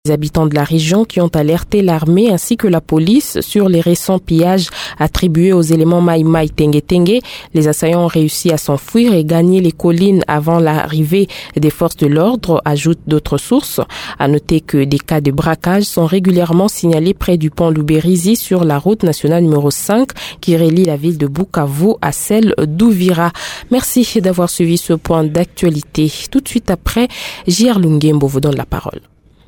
Les habitants de la région qui ont alerté l'armée ainsi que la police sur les récents pillages attribués aux éléments Mai Mai Tengue Tengue. Les assaillants ont réussi à s'enfuir et gagner les collines avant l'arrivée des forces de l'ordre, ajoutent d'autres sources. À noter que des cas de braquage sont régulièrement signalés près du pont Luberizi sur la route nationale numéro 5 qui relie la ville de Bukavu à celle d'Uvira. Merci d'avoir suivi ce point d'actualité. Tout de suite après, J.R. Lungembo vous donne la parole.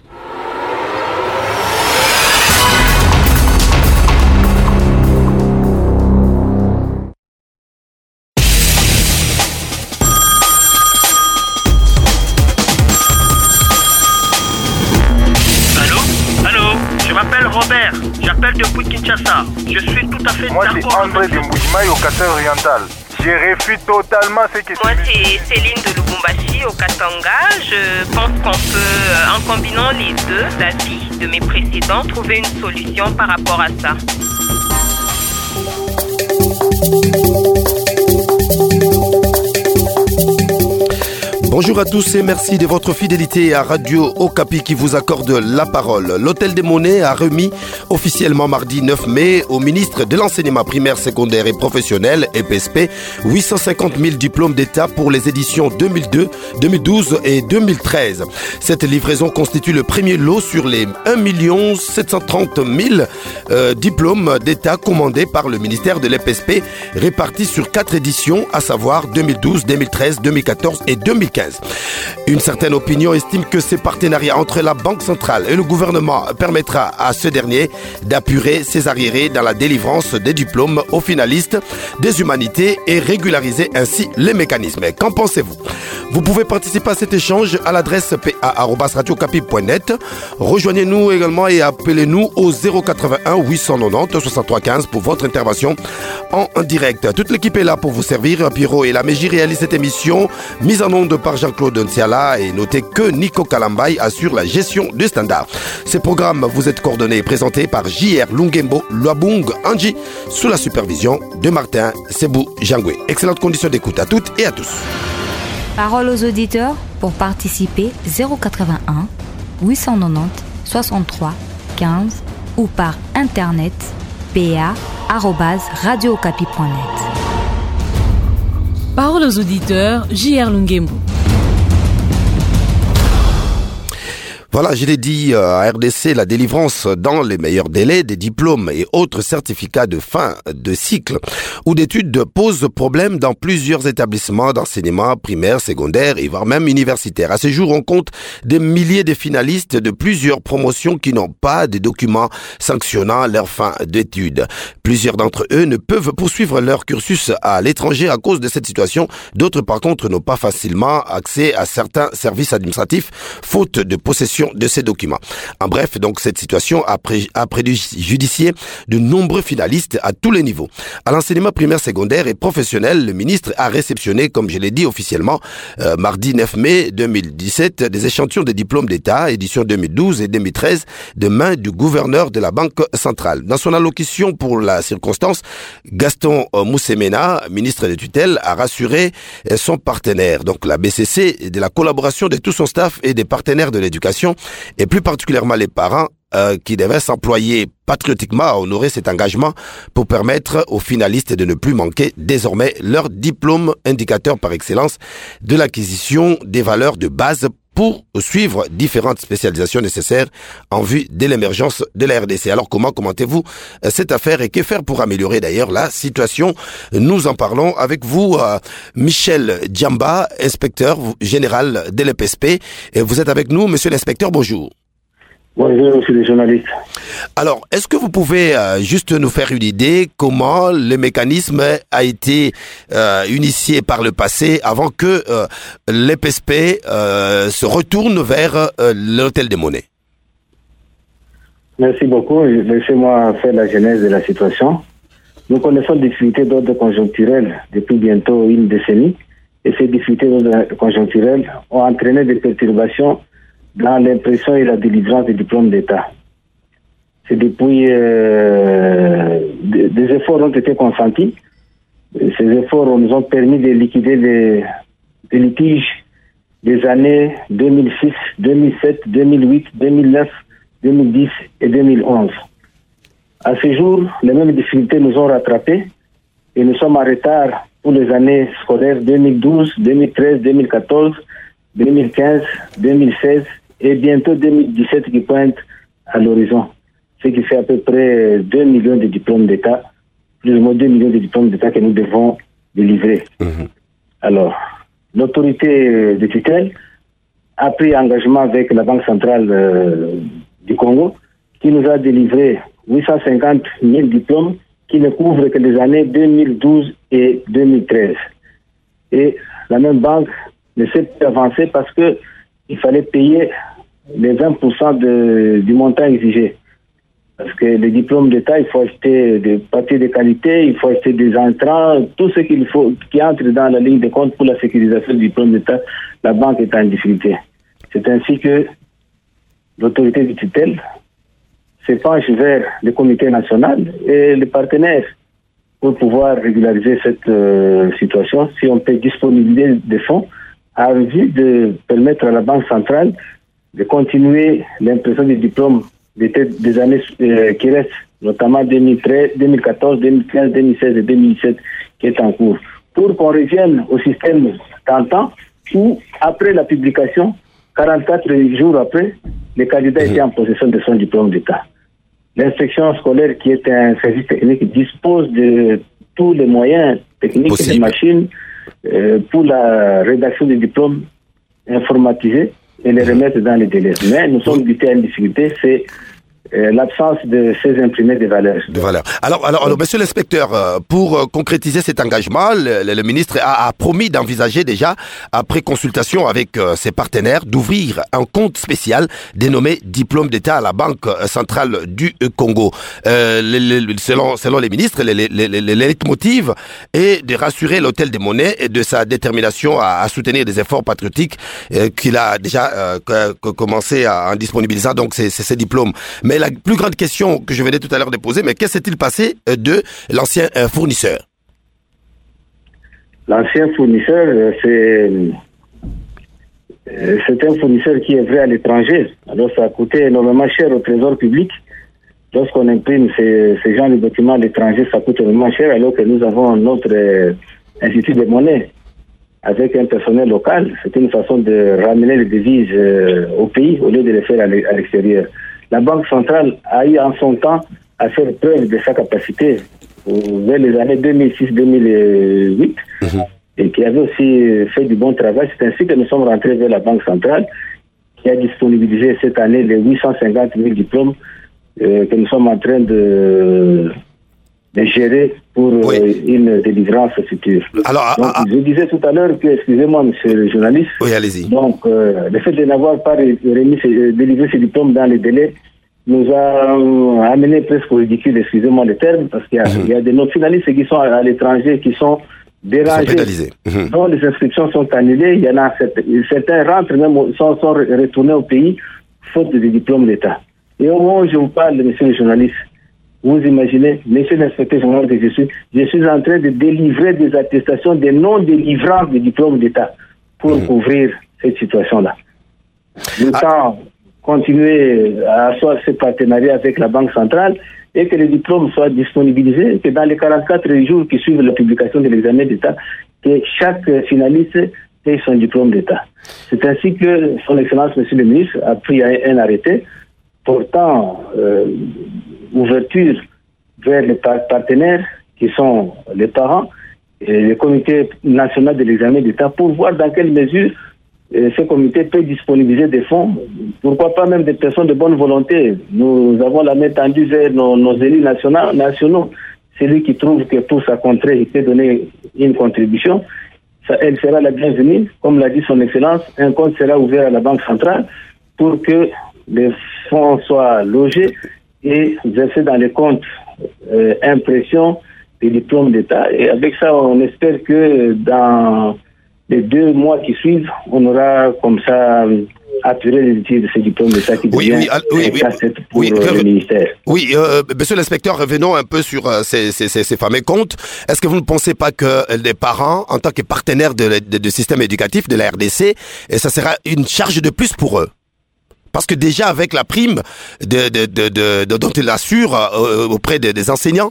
Robert, j'appelle depuis Kinshasa. Je suis tout à fait d'accord. Moi, c'est André de Mbujimaï au Katanga-Oriental. Je refuse totalement ce que Moi, c'est Céline de Lubumbashi au Katanga. Je pense qu'on peut, en combinant les deux avis de mes précédents, trouver une solution par rapport à ça. Bonjour à tous et merci de votre fidélité à Radio Okapi qui vous accorde la parole. L'Hôtel des Monnaies a remis officiellement mardi 9 mai au ministre de l'Enseignement primaire, secondaire et professionnel, EPSP, 850 000 diplômes d'État pour les éditions 2002, 2012 et 2013. Cette livraison constitue le premier lot sur les 1 730 000 diplômes d'État commandés par le ministère de l'EPSP, répartis sur 4 éditions, à savoir 2012, 2013, 2014 et 2015. Une certaine opinion estime que ces partenariats entre la Banque centrale et le gouvernement permettra à ce dernier d'apurer ses arriérés dans la délivrance des diplômes aux finalistes des humanités et régulariser ainsi les mécanismes. Qu'en pensez-vous? Vous pouvez participer à cet échange à l'adresse pa@radiocapi.net. Rejoignez-nous également et appelez-nous au 081 890 63 15 pour votre intervention en direct. Toute l'équipe est là pour vous servir. Pierrot et la Mégie réalisent cette émission mise en onde par Jean-Claude Ntiala et notez que Nico Kalambay assure la gestion du standard. Ces programmes vous êtes coordonnés et présentés par J.R. Lungembo Luabung Anji sous la supervision de Martin Sebou Jangwe. Excellente condition d'écoute à toutes et à tous. Parole aux auditeurs pour participer 081 890 63 15 ou par internet pa@radiocapi.net. Parole aux auditeurs, J.R. Lungembo. Voilà, je l'ai dit à RDC, la délivrance dans les meilleurs délais des diplômes et autres certificats de fin de cycle ou d'études pose problème dans plusieurs établissements d'enseignement primaire, secondaire et voire même universitaire. À ce jour, on compte des milliers de finalistes de plusieurs promotions qui n'ont pas de documents sanctionnant leur fin d'études. Plusieurs d'entre eux ne peuvent poursuivre leur cursus à l'étranger à cause de cette situation. D'autres, par contre, n'ont pas facilement accès à certains services administratifs, faute de possession de ces documents. En bref, donc, cette situation a préjudicié de nombreux finalistes à tous les niveaux. À l'enseignement primaire, secondaire et professionnel, le ministre a réceptionné, comme je l'ai dit officiellement, mardi 9 mai 2017, des échantillons de diplômes d'État, édition 2012 et 2013, de main du gouverneur de la Banque centrale. Dans son allocution pour la circonstance, Gaston Moussemena, ministre de tutelle, a rassuré son partenaire, donc la BCC, de la collaboration de tout son staff et des partenaires de l'éducation, et plus particulièrement les parents qui devaient s'employer patriotiquement à honorer cet engagement pour permettre aux finalistes de ne plus manquer désormais leur diplôme indicateur par excellence de l'acquisition des valeurs de base pour suivre différentes spécialisations nécessaires en vue de l'émergence de la RDC. Alors comment commentez-vous cette affaire et que faire pour améliorer d'ailleurs la situation? Nous en parlons avec vous, Michel Djamba, inspecteur général de l'EPSP. Et vous êtes avec nous, monsieur l'inspecteur, bonjour. Bonjour, monsieur le journaliste. Alors, est-ce que vous pouvez juste nous faire une idée comment le mécanisme a été initié par le passé avant que l'EPSP se retourne vers l'Hôtel des Monnaies? Merci beaucoup. Laissez-moi faire la genèse de la situation. Nous connaissons des difficultés d'ordre conjoncturel depuis bientôt une décennie et ces difficultés d'ordre conjoncturel ont entraîné des perturbations dans l'impression et la délivrance des diplômes d'État. C'est depuis des efforts ont été consentis. Ces efforts nous ont permis de liquider des litiges des années 2006, 2007, 2008, 2009, 2010 et 2011. À ce jour, les mêmes difficultés nous ont rattrapés et nous sommes en retard pour les années scolaires 2012, 2013, 2014, 2015, 2016 et bientôt 2017 qui pointe à l'horizon. Ce qui fait à peu près 2 millions de diplômes d'État, plus ou moins 2 millions de diplômes d'État que nous devons délivrer. Alors, l'autorité de tutelle a pris engagement avec la Banque centrale du Congo qui nous a délivré 850 000 diplômes qui ne couvrent que les années 2012 et 2013. Et la même banque ne s'est pas avancée parce qu'il fallait payer les 20% du montant exigé. Parce que les diplômes d'État, il faut acheter des papiers de qualité, il faut acheter des entrants, tout ce qu'il faut qui entre dans la ligne de compte pour la sécurisation du diplôme d'État, la banque est en difficulté. C'est ainsi que l'autorité du tutelle se penche vers le comité national et les partenaires pour pouvoir régulariser cette situation, si on peut disponibiliser des fonds à vue de permettre à la Banque centrale de continuer l'impression des diplômes des années qui restent, notamment 2013, 2014, 2015, 2016 et 2017 qui est en cours, pour qu'on revienne au système tentant où, après la publication, 44 jours après, le candidat était en possession de son diplôme d'État. L'inspection scolaire, qui est un service technique, dispose de tous les moyens techniques et des machines pour la rédaction des diplômes informatisés et les remettre dans les délais. Mais nous sommes butés à une difficulté, c'est l'absence de ces imprimés de valeurs. Alors, monsieur l'inspecteur, pour concrétiser cet engagement, le ministre a promis d'envisager déjà, après consultation avec ses partenaires, d'ouvrir un compte spécial dénommé Diplôme d'État à la Banque centrale du Congo. Selon les ministres, le leitmotiv est de rassurer l'hôtel des monnaies et de sa détermination à soutenir des efforts patriotiques qu'il a déjà commencé en disponibilisant donc ces diplômes. Mais la plus grande question que je venais tout à l'heure de poser, mais qu'est-ce s'est-il passé de l'ancien fournisseur? L'ancien fournisseur, c'est un fournisseur qui est vrai à l'étranger. Alors ça a coûté énormément cher au trésor public. Lorsqu'on imprime ces genres de documents à l'étranger, ça coûte énormément cher, alors que nous avons notre institut de monnaie avec un personnel local. C'est une façon de ramener les devises au pays au lieu de les faire à l'extérieur. La Banque centrale a eu en son temps à faire preuve de sa capacité vers les années 2006-2008 et qui avait aussi fait du bon travail. C'est ainsi que nous sommes rentrés vers la Banque centrale qui a disponibilisé cette année les 850 000 diplômes que nous sommes en train de gérer pour une délivrance future. Alors, je disais tout à l'heure que, excusez-moi, monsieur le journaliste, oui, allez-y. Donc, le fait de n'avoir pas délivré ces diplômes dans les délais nous a amené presque au ridicule, excusez-moi le terme, parce qu'il y a de nos finalistes qui sont à l'étranger, qui sont dérangés, dont les inscriptions sont annulées. Il y en a certains rentrent même, sont retournés au pays, faute de diplômes d'État. Et au moment où je vous parle, monsieur le journaliste, vous imaginez, monsieur l'inspecteur général que je suis en train de délivrer des attestations de non-délivrance de diplômes d'État pour couvrir cette situation-là. Nous allons continuer à asseoir ce partenariat avec la Banque centrale et que les diplômes soient disponibilisés, que dans les 44 jours qui suivent la publication de l'examen d'État, que chaque finaliste ait son diplôme d'État. C'est ainsi que son Excellence, monsieur le ministre, a pris un arrêté portant ouverture vers les partenaires qui sont les parents et le comité national de l'examen d'État pour voir dans quelle mesure ce comité peut disponibiliser des fonds, pourquoi pas même des personnes de bonne volonté. Nous avons la main tendue vers nos élus nationaux. Celui qui trouve que pour sa contrée, il peut donner une contribution, elle sera la bienvenue. Comme l'a dit son Excellence, un compte sera ouvert à la Banque centrale pour que les fonds soient logés et versés dans les comptes impression des diplômes d'État. Et avec ça, on espère que dans les 2 mois qui suivent, on aura comme ça assurer les études de ce diplôme d'État qui devient pour le ministère. Oui, monsieur l'inspecteur, revenons un peu sur ces fameux comptes. Est-ce que vous ne pensez pas que les parents, en tant que partenaires du système éducatif de la RDC, ça sera une charge de plus pour eux? Parce que déjà, avec la prime dont ils assurent auprès des enseignants,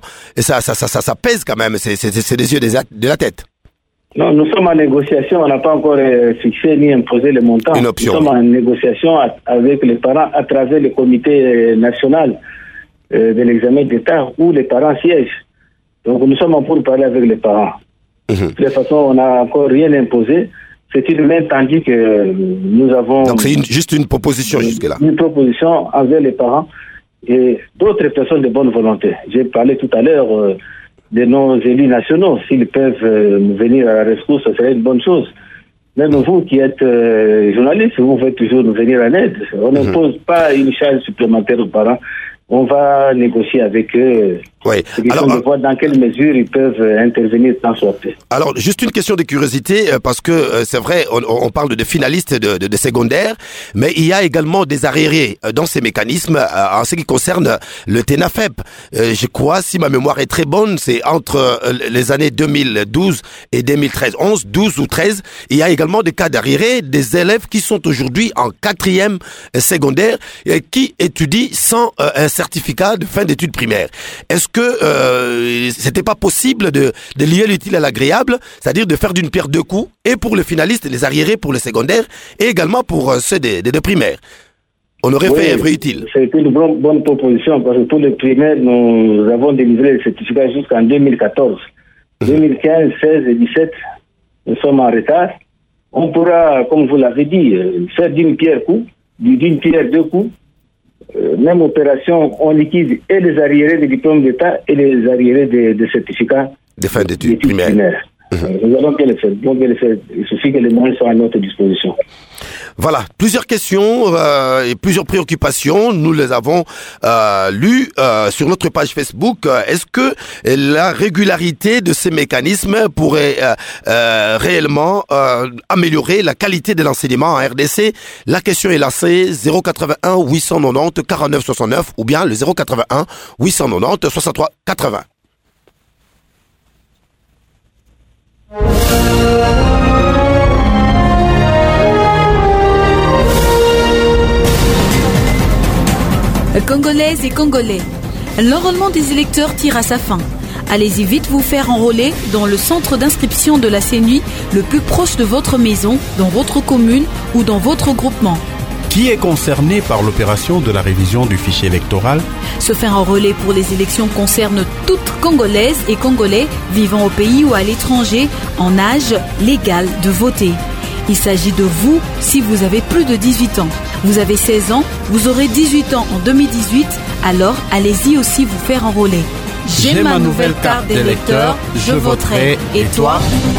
ça pèse quand même, c'est des yeux de la tête. Non, nous sommes en négociation, on n'a pas encore fixé ni imposé le montant. Une option. Nous sommes en négociation avec les parents à travers le comité national de l'examen d'État où les parents siègent. Donc nous sommes en pour parler avec les parents. De toute façon, on n'a encore rien imposé. C'est une main tendue que nous avons... Donc c'est juste une proposition jusque-là. Une proposition envers les parents et d'autres personnes de bonne volonté. J'ai parlé tout à l'heure de nos élus nationaux. S'ils peuvent venir à la rescousse, ce serait une bonne chose. Même vous qui êtes journaliste, vous pouvez toujours nous venir en aide. On n'impose pas une charge supplémentaire aux parents. On va négocier avec eux. Oui. Alors, de voir dans quelle mesure ils peuvent intervenir tant soit peu. Alors, juste une question de curiosité, parce que c'est vrai, on parle de finalistes de secondaire, mais il y a également des arriérés dans ces mécanismes en ce qui concerne le TENAFEP. Je crois, si ma mémoire est très bonne, c'est entre les années 2012 et 2013, 11, 12 ou 13, il y a également des cas d'arriérés, des élèves qui sont aujourd'hui en 4e secondaire et qui étudient sans un certificat de fin d'études primaires. Est-ce que c'était pas possible de lier l'utile à l'agréable, c'est-à-dire de faire d'une pierre deux coups, et pour les finalistes, les arriérés pour les secondaires, et également pour ceux des primaires? On aurait fait un vrai utile. C'est une bonne proposition, parce que pour les primaires, nous avons délivré le certificat jusqu'en 2014. 2015, 16 et 17, nous sommes en retard. On pourra, comme vous l'avez dit, faire d'une pierre deux coups. Même opération, on liquide et les arriérés des diplômes d'État et les arriérés des certificats de fin d'études primaires. Nous allons bien le faire. Il suffit que les moyens soient à notre disposition. Voilà, plusieurs questions et plusieurs préoccupations. Nous les avons lues sur notre page Facebook. Est-ce que la régularité de ces mécanismes pourrait réellement améliorer la qualité de l'enseignement en RDC? La question est lancée 081 890 49 69 ou bien le 081 890 63 80. Congolaises et Congolais, l'enrôlement des électeurs tire à sa fin. Allez-y vite vous faire enrôler dans le centre d'inscription de la CENUI le plus proche de votre maison, dans votre commune ou dans votre groupement. Qui est concerné par l'opération de la révision du fichier électoral? Se faire enrôler pour les élections concerne toutes Congolaises et Congolais vivant au pays ou à l'étranger en âge légal de voter. Il s'agit de vous si vous avez plus de 18 ans. Vous avez 16 ans, vous aurez 18 ans en 2018, alors allez-y aussi vous faire enrôler. J'ai ma nouvelle carte d'électeur, je voterai. Et toi?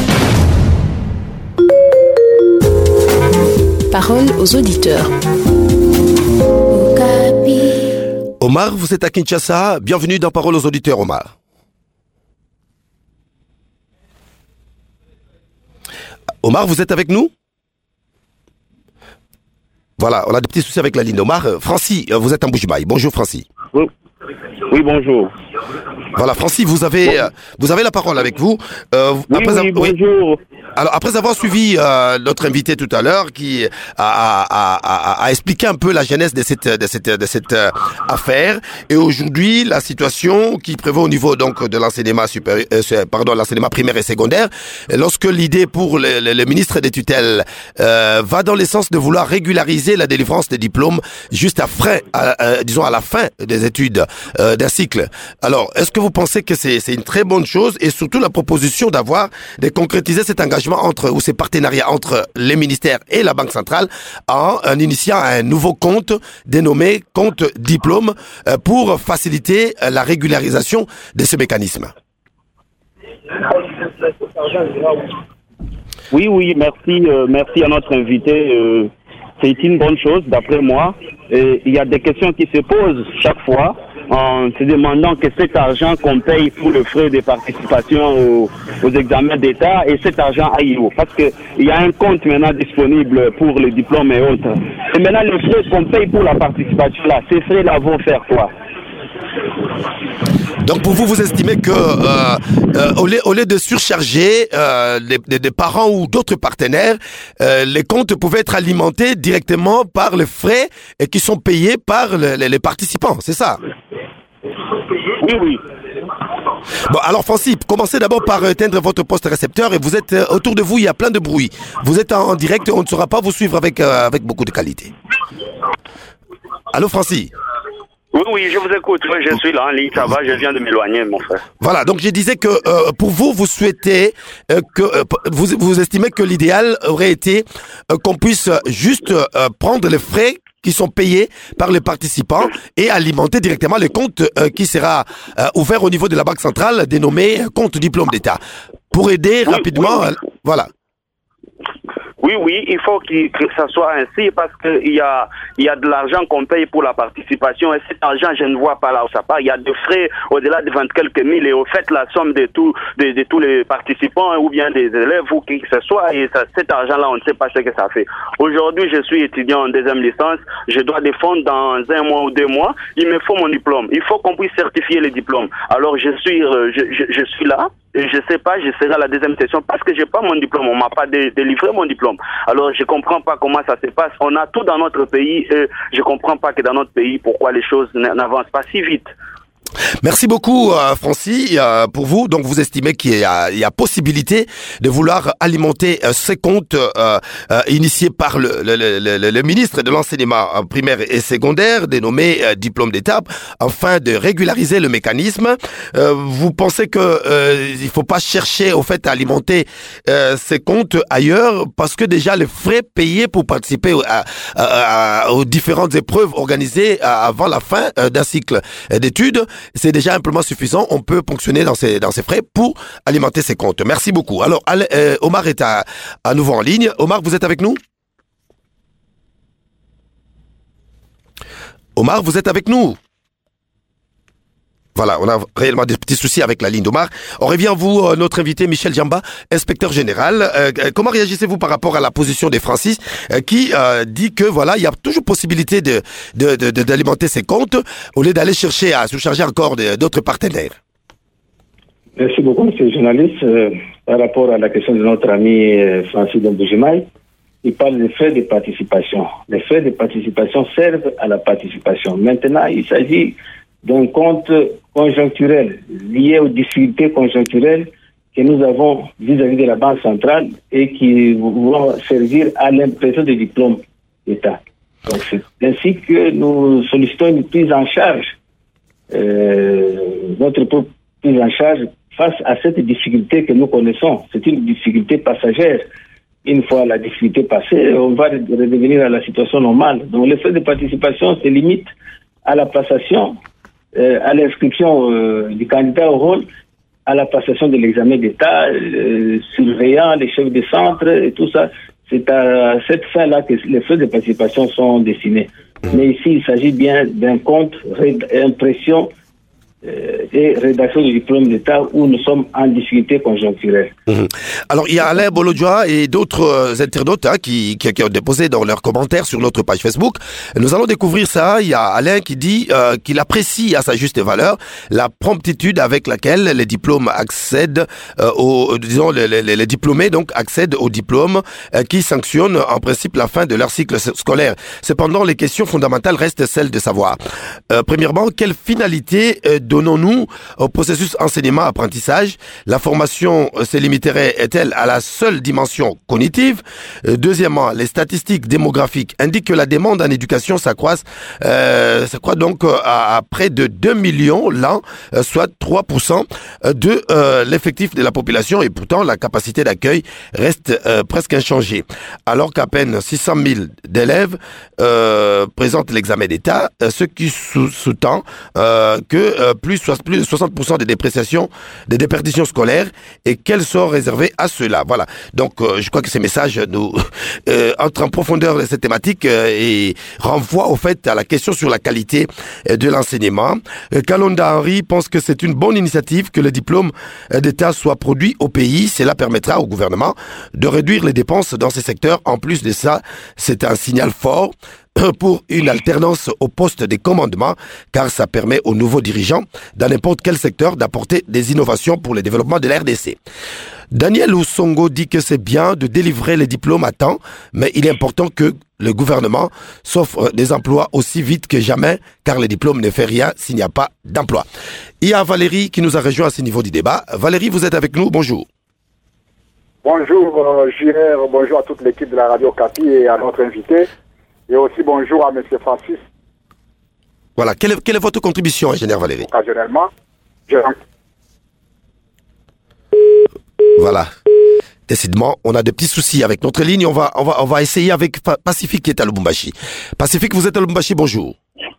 Parole aux auditeurs. Omar, vous êtes à Kinshasa. Bienvenue dans Parole aux auditeurs, Omar. Omar, vous êtes avec nous? Voilà, on a des petits soucis avec la ligne. Omar, Francis, vous êtes en Bujimaï. Bonjour, Francis. Oui, bonjour. Voilà, Francis, vous avez la parole avec vous. Bonjour. Alors, après avoir suivi notre invité tout à l'heure qui a expliqué un peu la genèse de cette affaire, et aujourd'hui la situation qui prévaut au niveau donc de l'enseignement l'enseignement primaire et secondaire, lorsque l'idée pour le ministre des tutelles va dans le sens de vouloir régulariser la délivrance des diplômes juste à la fin des études d'un cycle. Alors, est-ce que vous pensez que c'est une très bonne chose, et surtout la proposition de concrétiser cet engagement ou ces partenariats entre les ministères et la Banque centrale en initiant un nouveau compte dénommé compte diplôme pour faciliter la régularisation de ce mécanisme? Oui, merci à notre invité. C'est une bonne chose d'après moi. Et il y a des questions qui se posent chaque fois. en se demandant que cet argent qu'on paye pour le frais de participation aux examens d'État et cet argent aille où? Parce qu'il y a un compte maintenant disponible pour les diplômes et autres. Et maintenant, les frais qu'on paye pour la participation là, ces frais-là vont faire quoi? Donc pour vous, vous estimez que au lieu de surcharger des parents ou d'autres partenaires, les comptes pouvaient être alimentés directement par les frais et qui sont payés par les participants, c'est ça? Oui, oui. Bon, alors Francis, commencez d'abord par éteindre votre poste récepteur et vous êtes autour de vous, il y a plein de bruit. Vous êtes en direct, on ne saura pas vous suivre avec beaucoup de qualité. Allô Francis? Oui, je vous écoute. Je suis là en ligne, ça va, je viens de m'éloigner, mon frère. Voilà, donc je disais que pour vous, vous souhaitez vous estimez que l'idéal aurait été qu'on puisse juste prendre les frais qui sont payés par les participants et alimenter directement les comptes qui sera ouvert au niveau de la Banque centrale, dénommé compte diplôme d'État, pour aider rapidement. Oui. Voilà. Oui, il faut que ça soit ainsi parce qu'il y a de l'argent qu'on paye pour la participation et cet argent, je ne vois pas là où ça part. Il y a des frais au-delà de 20 quelques mille et au fait, la somme de tous les participants ou bien des élèves ou qui que ce soit, et cet argent-là, on ne sait pas ce que ça fait. Aujourd'hui, je suis étudiant en deuxième licence, je dois défendre dans 1 mois ou 2 mois, il me faut mon diplôme. Il faut qu'on puisse certifier les diplômes. Alors, je suis là. Je sais pas, je serai à la deuxième session parce que j'ai pas mon diplôme, on m'a pas délivré mon diplôme. Alors je comprends pas comment ça se passe. On a tout dans notre pays et je comprends pas que dans notre pays pourquoi les choses n'avancent pas si vite. Merci beaucoup Francis pour vous. Donc vous estimez qu'il y a possibilité de vouloir alimenter ces comptes initiés par le ministre de l'enseignement primaire et secondaire dénommé diplôme d'État afin de régulariser le mécanisme. Vous pensez que il faut pas chercher au fait à alimenter ces comptes ailleurs parce que déjà les frais payés pour participer aux différentes épreuves organisées avant la fin d'un cycle d'études, c'est déjà amplement suffisant. On peut ponctionner dans ces frais pour alimenter ses comptes. Merci beaucoup. Alors, Omar est à nouveau en ligne. Omar, vous êtes avec nous? Omar, vous êtes avec nous? Voilà, on a réellement des petits soucis avec la ligne d'Omar. On revient à vous, notre invité Michel Djamba, inspecteur général. Comment réagissez-vous par rapport à la position de Francis qui dit que voilà, il y a toujours possibilité d'alimenter ses comptes au lieu d'aller chercher à surcharger encore d'autres partenaires? Merci beaucoup, monsieur le journaliste. Par rapport à la question de notre ami Francis Domboujimai, il parle des frais de participation. Les frais de participation servent à la participation. Maintenant, il s'agit d'un compte conjoncturel lié aux difficultés conjoncturelles que nous avons vis-à-vis de la Banque centrale et qui vont servir à l'impression des diplômes d'État. Donc c'est ainsi que nous sollicitons une prise en charge, notre prise en charge face à cette difficulté que nous connaissons. C'est une difficulté passagère. Une fois la difficulté passée, on va redevenir à la situation normale. Donc les frais de participation se limitent à la passation, à l'inscription du candidat au rôle, à la passation de l'examen d'État, surveillant les chefs de centre et tout ça. C'est à cette fin-là que les frais de participation sont destinés. Mais ici, il s'agit bien d'un compte impression et rédaction du diplôme d'État où nous sommes en difficulté conjoncturelle. Alors, il y a Alain Bolodjoa et d'autres internautes qui ont déposé dans leurs commentaires sur notre page Facebook. Nous allons découvrir ça. Il y a Alain qui dit qu'il apprécie à sa juste valeur la promptitude avec laquelle les diplômes accèdent les diplômés donc accèdent aux diplômes qui sanctionnent en principe la fin de leur cycle scolaire. Cependant, les questions fondamentales restent celles de savoir. Premièrement, quelle finalité donnons-nous au processus enseignement-apprentissage? La formation se limiterait-elle à la seule dimension cognitive? Deuxièmement, les statistiques démographiques indiquent que la demande en éducation s'accroît donc à près de 2 millions l'an, soit 3% de l'effectif de la population, et pourtant la capacité d'accueil reste presque inchangée. Alors qu'à peine 600 000 d'élèves présentent l'examen d'État, ce qui sous-tend que plus plus de 60% des dépréciations, des déperditions scolaires, et quel sort réservé à ceux-là. Voilà. Donc, je crois que ces messages nous entrent en profondeur de cette thématique et renvoient au fait à la question sur la qualité de l'enseignement. Kalonda Henry pense que c'est une bonne initiative que le diplôme d'État soit produit au pays. Cela permettra au gouvernement de réduire les dépenses dans ces secteurs. En plus de ça, c'est un signal fort pour une alternance au poste des commandements, car ça permet aux nouveaux dirigeants dans n'importe quel secteur d'apporter des innovations pour le développement de la RDC. Daniel Ousongo dit que c'est bien de délivrer les diplômes à temps, mais il est important que le gouvernement s'offre des emplois aussi vite que jamais, car le diplôme ne fait rien s'il n'y a pas d'emploi. Il y a Valérie qui nous a rejoint à ce niveau du débat. Valérie, vous êtes avec nous, bonjour. Bonjour JR, bonjour à toute l'équipe de la Radio Capi et à notre invité. Et aussi bonjour à M. Francis. Voilà, quelle est votre contribution, ingénieur Valérie? Occasionnellement, Voilà. Décidément, on a des petits soucis avec notre ligne. On va essayer avec Pacifique qui est à Lubumbashi. Pacifique, vous êtes à Lubumbashi, bonjour.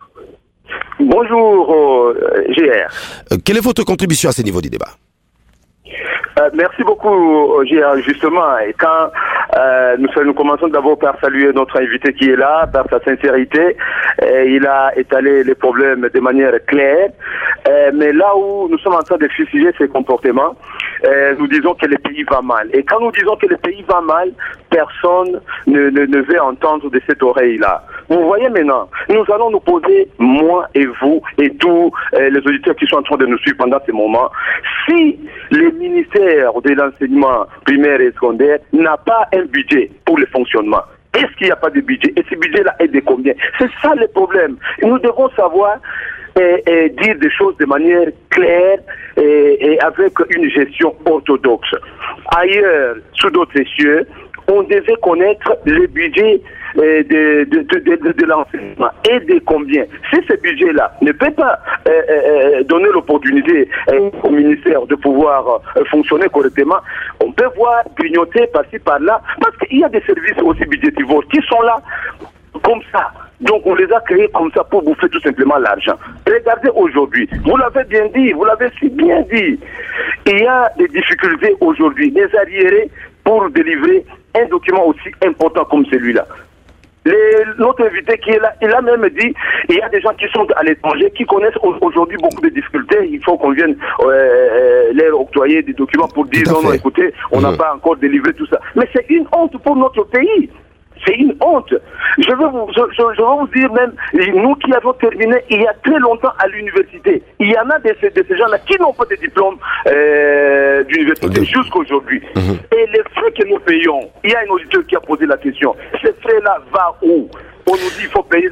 Bonjour, GR. Quelle est votre contribution à ce niveau du débat? Merci beaucoup, GR. Justement, et quand nous commençons d'abord par saluer notre invité qui est là, par sa sincérité. Il a étalé les problèmes de manière claire. Mais là où nous sommes en train de fustiger ses comportements, nous disons que le pays va mal. Et quand nous disons que le pays va mal, personne ne veut entendre de cette oreille-là. Vous voyez maintenant, nous allons nous poser, moi et vous, et tous les auditeurs qui sont en train de nous suivre pendant ce moment, si le ministère de l'enseignement primaire et secondaire n'a pas un budget pour le fonctionnement, est-ce qu'il n'y a pas de budget? Et ce budget-là est de combien? C'est ça le problème. Nous devons savoir et dire des choses de manière claire et avec une gestion orthodoxe. Ailleurs, sous d'autres cieux, on devait connaître le budget de l'enseignement et de combien. Si ce budget-là ne peut pas donner l'opportunité au ministère de pouvoir fonctionner correctement, on peut voir grignoter par-ci par-là, parce qu'il y a des services aussi budgétivores qui sont là comme ça. Donc on les a créés comme ça pour bouffer tout simplement l'argent. Regardez aujourd'hui, vous l'avez bien dit, vous l'avez si bien dit, il y a des difficultés aujourd'hui, des arriérés pour délivrer un document aussi important comme celui-là. Notre invité qui est là, il a même dit, il y a des gens qui sont à l'étranger, qui connaissent aujourd'hui beaucoup de difficultés, il faut qu'on vienne leur octroyer des documents pour dire non, écoutez, on n'a pas encore délivré tout ça. Mais c'est une honte pour notre pays. C'est une honte. Je veux vous dire même, nous qui avons terminé il y a très longtemps à l'université, il y en a de ces gens-là qui n'ont pas de diplôme d'université jusqu'aujourd'hui. Et les frais que nous payons, il y a un auditeur qui a posé la question, ces frais-là vont où? On nous dit qu'il faut payer...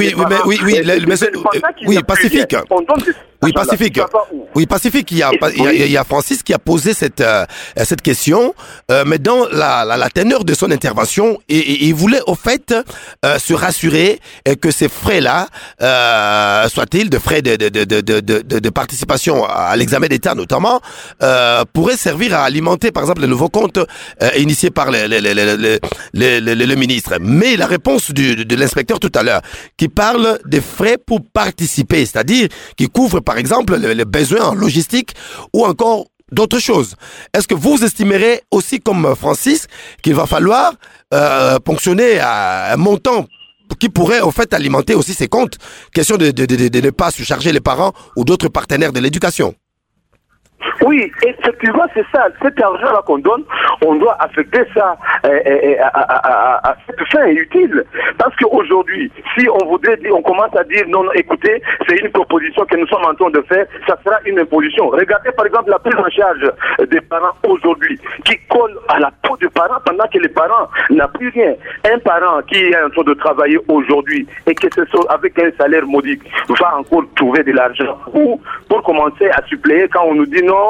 Pacifique. Oui, Pacifique, il y a Francis qui a posé cette question, mais dans la teneur de son intervention, il voulait au fait se rassurer que ces frais-là, soient-ils de frais de participation à l'examen d'État notamment, pourraient servir à alimenter par exemple le nouveau compte initié par le ministre. Mais la réponse de l'inspecteur tout à l'heure, qui parle des frais pour participer, c'est-à-dire qui couvre par exemple les besoins en logistique ou encore d'autres choses. Est-ce que vous estimerez aussi comme Francis qu'il va falloir ponctionner à un montant qui pourrait au fait alimenter aussi ces comptes? Question de ne pas surcharger les parents ou d'autres partenaires de l'éducation. Oui, effectivement, c'est ça. Cet argent-là qu'on donne, on doit affecter ça à cette fin utile. Parce qu'aujourd'hui, si on voudrait dire, on commence à dire non, écoutez, c'est une proposition que nous sommes en train de faire, ça sera une imposition. Regardez par exemple la prise en charge des parents aujourd'hui, qui colle à la peau des parents pendant que les parents n'ont plus rien. Un parent qui est en train de travailler aujourd'hui et que ce soit avec un salaire modique va encore trouver de l'argent pour commencer à suppléer quand on nous dit non,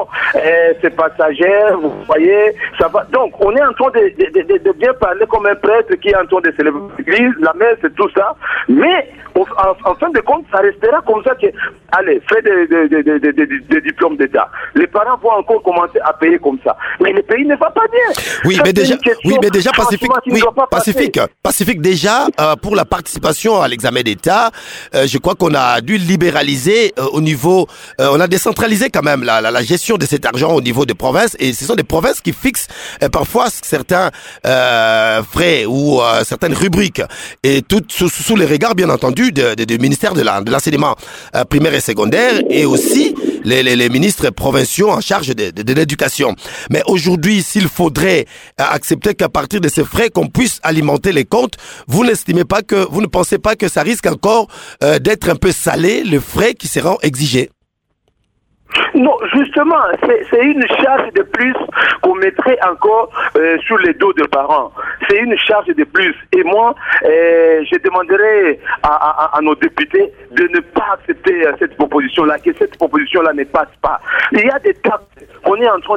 c'est passager, vous voyez, ça va. Donc, on est en train de bien parler comme un prêtre qui est en train de célébrer l'église, la messe et tout ça, mais en fin de compte, ça restera comme ça que, allez, frais des diplômes d'État. Les parents vont encore commencer à payer comme ça. Mais le pays ne va pas bien. Oui, mais déjà, Pacifique, déjà, pour la participation à l'examen d'État, je crois qu'on a dû libéraliser au niveau, on a décentralisé quand même la gestion de cet argent au niveau des provinces, et ce sont des provinces qui fixent parfois certains frais ou certaines rubriques, et tout sous les regards bien entendu du ministère de l'enseignement primaire et secondaire, et aussi les ministres provinciaux en charge de l'éducation. Mais aujourd'hui, s'il faudrait accepter qu'à partir de ces frais qu'on puisse alimenter les comptes, vous ne pensez pas que ça risque encore d'être un peu salé, le frais qui seront exigés? Non, justement, c'est une charge de plus qu'on mettrait encore sur les dos des parents. C'est une charge de plus. Et moi, je demanderai à nos députés de ne pas accepter cette proposition-là, que cette proposition-là ne passe pas. Il y a des taxes qu'on est en train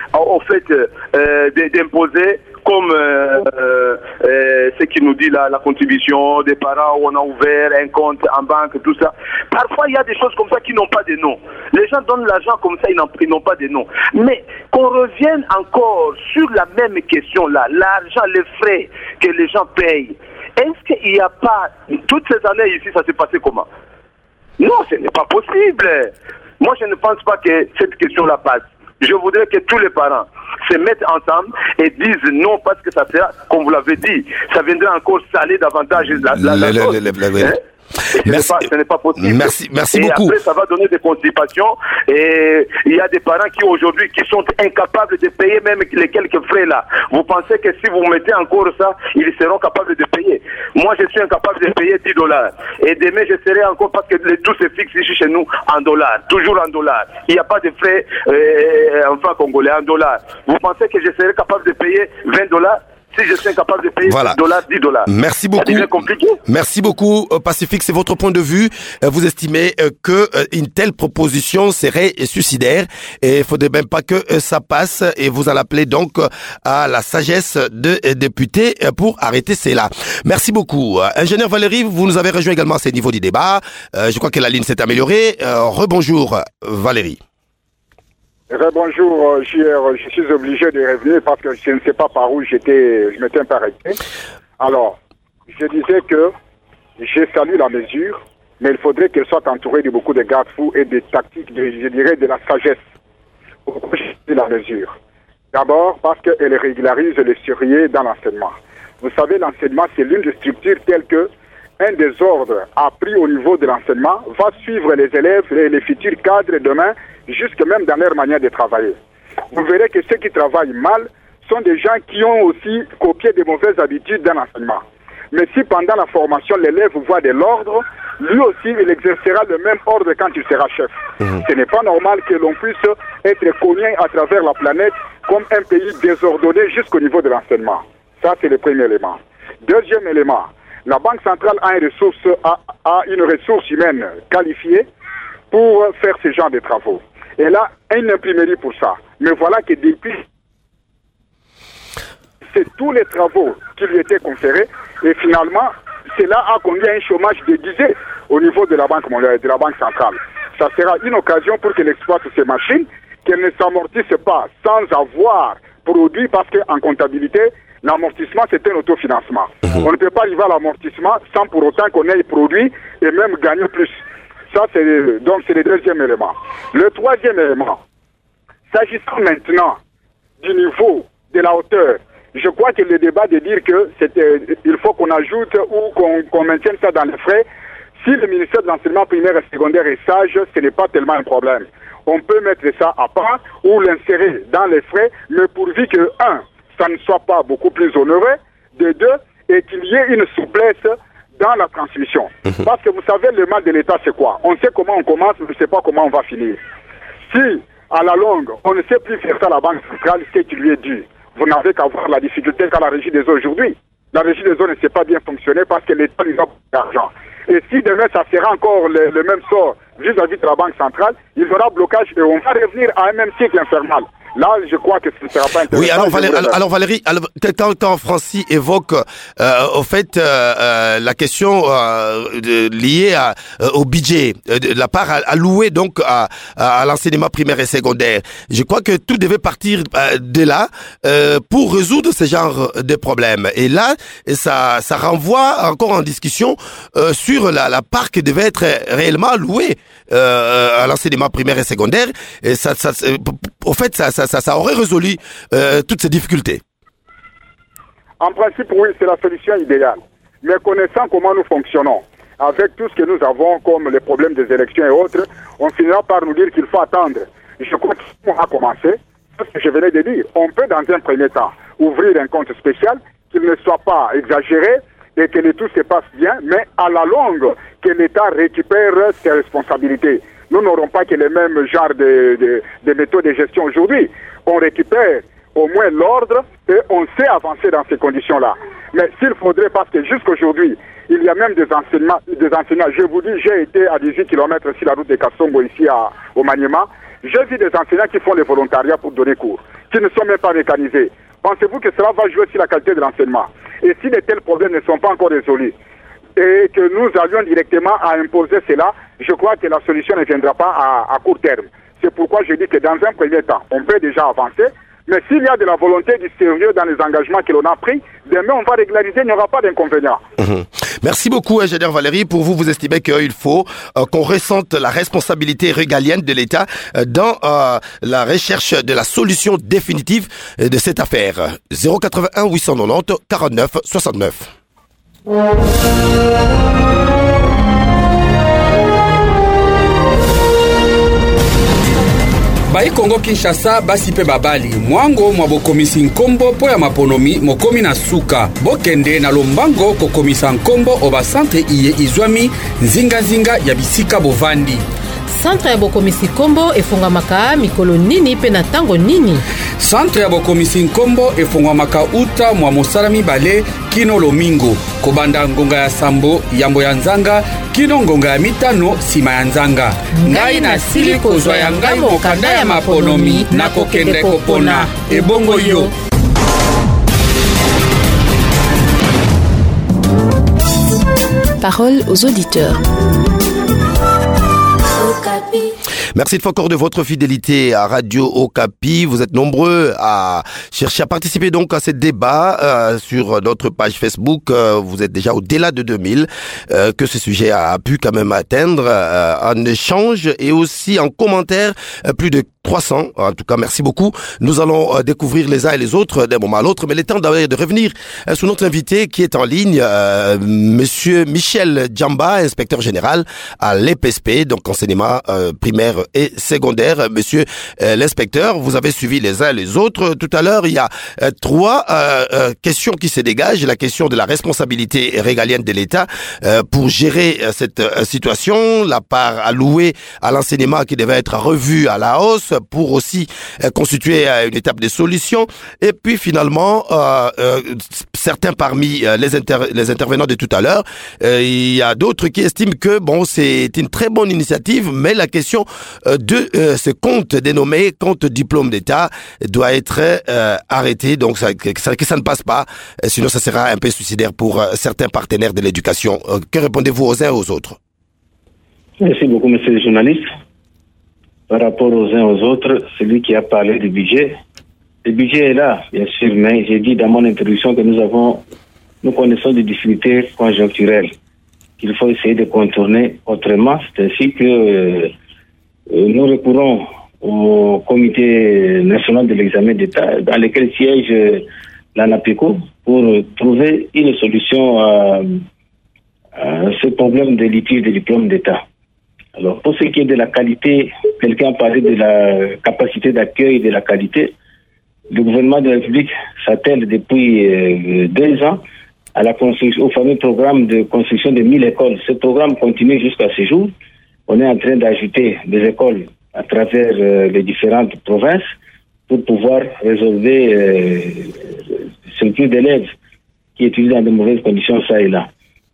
d'imposer, comme ce qui nous dit la contribution des parents où on a ouvert un compte en banque, tout ça. Parfois, il y a des choses comme ça qui n'ont pas de nom. Les gens donnent l'argent comme ça, ils n'ont pas de nom. Mais qu'on revienne encore sur la même question-là, l'argent, les frais que les gens payent. Est-ce qu'il n'y a pas, toutes ces années ici, ça s'est passé comment? Non, ce n'est pas possible. Moi, je ne pense pas que cette question-là passe. Je voudrais que tous les parents se mettent ensemble et disent non, parce que ça sera, comme vous l'avez dit, ça viendra encore saler davantage la chose. Ce n'est pas possible. Merci et beaucoup. Après, ça va donner des constipations. Et il y a des parents qui aujourd'hui qui sont incapables de payer même les quelques frais là. Vous pensez que si vous mettez encore ça, ils seront capables de payer? Moi, je suis incapable de payer $10. Et demain, je serai encore, parce que tout se fixe ici chez nous en dollars, toujours en dollars. Il n'y a pas de frais en francs congolais, en dollars. Vous pensez que je serai capable de payer $20? Si je suis incapable de payer $10. Merci beaucoup. Ça devient compliqué. Merci beaucoup, Pacifique. C'est votre point de vue. Vous estimez que une telle proposition serait suicidaire et il faudrait même pas que ça passe, et vous en appelez donc à la sagesse de députés pour arrêter cela. Merci beaucoup. Ingénieur Valérie, vous nous avez rejoint également à ce niveau du débat. Je crois que la ligne s'est améliorée. Rebonjour, Valérie. Bonjour, JR, je suis obligé de revenir parce que je ne sais pas par où je m'étais un peu arrêté. Alors, je disais que j'ai salué la mesure, mais il faudrait qu'elle soit entourée de beaucoup de garde-fous et de tactiques, je dirais de la sagesse. Pourquoi j'ai dit la mesure? D'abord parce qu'elle régularise les surveillés dans l'enseignement. Vous savez, l'enseignement, c'est l'une des structures telles que un désordre appris au niveau de l'enseignement va suivre les élèves et les futurs cadres demain, jusque même dans leur manière de travailler. Vous verrez que ceux qui travaillent mal sont des gens qui ont aussi copié de mauvaises habitudes dans l'enseignement. Mais si pendant la formation, l'élève voit de l'ordre, lui aussi, il exercera le même ordre quand il sera chef. Ce n'est pas normal que l'on puisse être connu à travers la planète comme un pays désordonné jusqu'au niveau de l'enseignement. Ça, c'est le premier élément. Deuxième élément, la Banque centrale a une ressource humaine qualifiée pour faire ce genre de travaux. Elle a une imprimerie pour ça. Mais voilà que depuis, c'est tous les travaux qui lui étaient conférés, et finalement, cela a conduit à un chômage déguisé au niveau de la Banque mondiale, de la Banque centrale. Ça sera une occasion pour qu'elle exploite ces machines, qu'elle ne s'amortisse pas sans avoir produit, parce qu'en comptabilité, l'amortissement, c'est un autofinancement. On ne peut pas arriver à l'amortissement sans pour autant qu'on ait produit et même gagner plus. Ça, c'est le deuxième élément. Le troisième élément, s'agissant maintenant du niveau, de la hauteur, je crois que le débat de dire que il faut qu'on ajoute ou qu'on maintienne ça dans les frais, si le ministère de l'enseignement primaire et secondaire est sage, ce n'est pas tellement un problème. On peut mettre ça à part ou l'insérer dans les frais, mais pourvu que, ça ne soit pas beaucoup plus onéreux, de deux, et qu'il y ait une souplesse dans la transmission. Parce que vous savez, le mal de l'État, c'est quoi? On sait comment on commence, mais on ne sait pas comment on va finir. Si, à la longue, on ne sait plus faire ça à la Banque centrale, c'est qu'il lui est dû. Vous n'avez qu'à voir la difficulté qu'a la Régie des eaux aujourd'hui. La Régie des eaux ne sait pas bien fonctionner parce que l'État lui a beaucoup d'argent. Et si demain ça sera encore le même sort vis-à-vis de la Banque centrale, il y aura blocage et on va revenir à un même cycle infernal. Là, je crois que ce ne sera pas intéressant. Oui, alors Valérie, quand Francis évoque au fait la question liée au budget, la part allouée donc à l'enseignement primaire et secondaire, je crois que tout devait partir de là pour résoudre ce genre de problèmes. Et là, ça renvoie encore en discussion sur la part qui devait être réellement allouée à l'enseignement primaire et secondaire. Et au fait, ça aurait résolu toutes ces difficultés. En principe, oui, c'est la solution idéale. Mais connaissant comment nous fonctionnons, avec tout ce que nous avons comme les problèmes des élections et autres, on finira par nous dire qu'il faut attendre. Je crois qu'on va commencer. C'est ce que je venais de dire. On peut, dans un premier temps, ouvrir un compte spécial, qu'il ne soit pas exagéré et que le tout se passe bien, mais à la longue, que l'État récupère ses responsabilités. Nous n'aurons pas que les mêmes genres de méthodes de gestion aujourd'hui. On récupère au moins l'ordre et on sait avancer dans ces conditions-là. Mais s'il faudrait, parce que jusqu'aujourd'hui, il y a même des enseignants, je vous dis, j'ai été à 18 km sur la route de Kassongo ici au Maniema, j'ai vu des enseignants qui font le volontariat pour donner cours, qui ne sont même pas mécanisés. Pensez-vous que cela va jouer sur la qualité de l'enseignement? Et si de tels problèmes ne sont pas encore résolus, et que nous allions directement à imposer cela, je crois que la solution ne viendra pas à court terme. C'est pourquoi je dis que dans un premier temps, on peut déjà avancer, mais s'il y a de la volonté, du sérieux dans les engagements que l'on a pris, demain on va régulariser, il n'y aura pas d'inconvénient. Merci beaucoup, ingénieur Valérie. Pour vous, vous estimez qu'il faut qu'on ressente la responsabilité régalienne de l'État dans la recherche de la solution définitive de cette affaire. 081 890 49 69. Bai Congo Kinshasa basi pe babali mwango mwa bokomisi nkombo po ya maponomi mokomi na suka bokende na lombango kokomisa nkombo oba centre iye izwami nzinga ya bisika bovandi. Centre ya bokomisi nkombo efungamaka mikolo nini pe na tango nini? Centre ya bokomisi nkombo efungamaka uta mwa mosala mibale kino lomingo kobanda ngonga ya sambo yambo ya nzanga kino ngonga ya mitano sima ya nzanga. Ngai na sili kozwa ya ngai mokanda ya maponomi na kokende kopona ebongo yo. Parole aux auditeurs. Merci de encore de votre fidélité à Radio Okapi. Vous êtes nombreux à chercher à participer donc à ce débat sur notre page Facebook. Vous êtes déjà au-delà de 2000 que ce sujet a pu quand même atteindre en échange et aussi en commentaire plus de 300. En tout cas, merci beaucoup. Nous allons découvrir les uns et les autres d'un moment à l'autre, mais il est temps de revenir sur notre invité qui est en ligne, Monsieur Michel Djamba, inspecteur général à l'EPSP, donc enseignement primaire et secondaire. Monsieur l'inspecteur, vous avez suivi les uns et les autres. Tout à l'heure, il y a trois questions qui se dégagent. La question de la responsabilité régalienne de l'État pour gérer cette situation, la part allouée à l'enseignement qui devait être revue à la hausse, pour aussi constituer une étape de solution. Et puis finalement, certains parmi les intervenants de tout à l'heure, il y a d'autres qui estiment que bon, c'est une très bonne initiative, mais la question de ce compte dénommé compte diplôme d'État doit être arrêtée. Donc que ça ne passe pas, sinon ça sera un peu suicidaire pour certains partenaires de l'éducation. Que répondez-vous aux uns et aux autres? Merci beaucoup, monsieur le journaliste. Par rapport aux uns et aux autres, celui qui a parlé du budget, le budget est là, bien sûr, mais j'ai dit dans mon introduction que nous connaissons des difficultés conjoncturelles qu'il faut essayer de contourner autrement. C'est ainsi que nous recourons au Comité national de l'examen d'État, dans lequel siège l'ANAPECO, pour trouver une solution à ce problème de litige de diplôme d'État. Alors, pour ce qui est de la qualité, quelqu'un a parlé de la capacité d'accueil de la qualité. Le gouvernement de la République s'attelle depuis 2 ans à la construction, au fameux programme de construction de 1000 écoles. Ce programme continue jusqu'à ce jour. On est en train d'ajouter des écoles à travers les différentes provinces pour pouvoir résolver ce flux d'élèves qui étudient dans de mauvaises conditions, ça et là.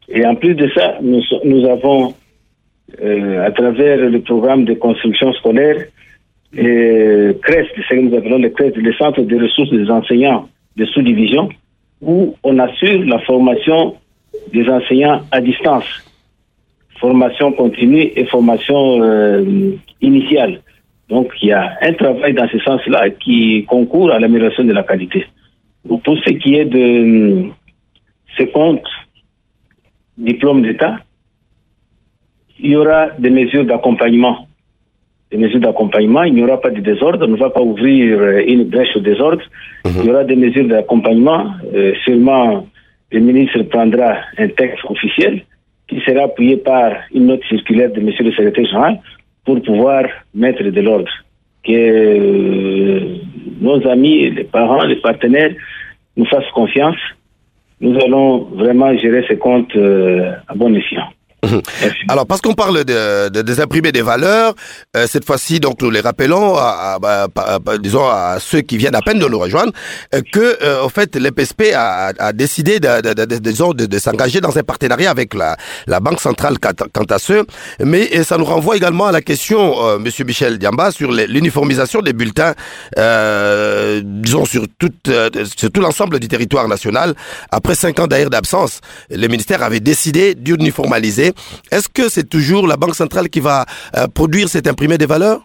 Et en plus de ça, nous avons, à travers le programme de construction scolaire, CRES, ce que nous appelons le CRES, le Centre de ressources des enseignants de sous-division, où on assure la formation des enseignants à distance, formation continue et formation initiale. Donc il y a un travail dans ce sens-là qui concourt à l'amélioration de la qualité. Pour ce qui est de ce compte diplôme d'État, il y aura des mesures d'accompagnement. Il n'y aura pas de désordre, on ne va pas ouvrir une brèche au désordre. Il y aura des mesures d'accompagnement. Seulement, le ministre prendra un texte officiel qui sera appuyé par une note circulaire de M. le secrétaire général pour pouvoir mettre de l'ordre. Que nos amis, les parents, les partenaires nous fassent confiance. Nous allons vraiment gérer ces comptes à bon escient. Alors, parce qu'on parle des imprimés des valeurs, cette fois-ci, donc, nous les rappelons, disons, à ceux qui viennent à peine de nous rejoindre, que, en fait, l'EPSP a décidé de s'engager dans un partenariat avec la Banque centrale quant à ce, mais ça nous renvoie également à la question, Monsieur Michel Diamba, sur l'uniformisation des bulletins, disons, sur tout l'ensemble du territoire national. Après 5 ans d'ailleurs d'absence, le ministère avait décidé d'uniformaliser. Est-ce que c'est toujours la Banque centrale qui va produire cet imprimé des valeurs?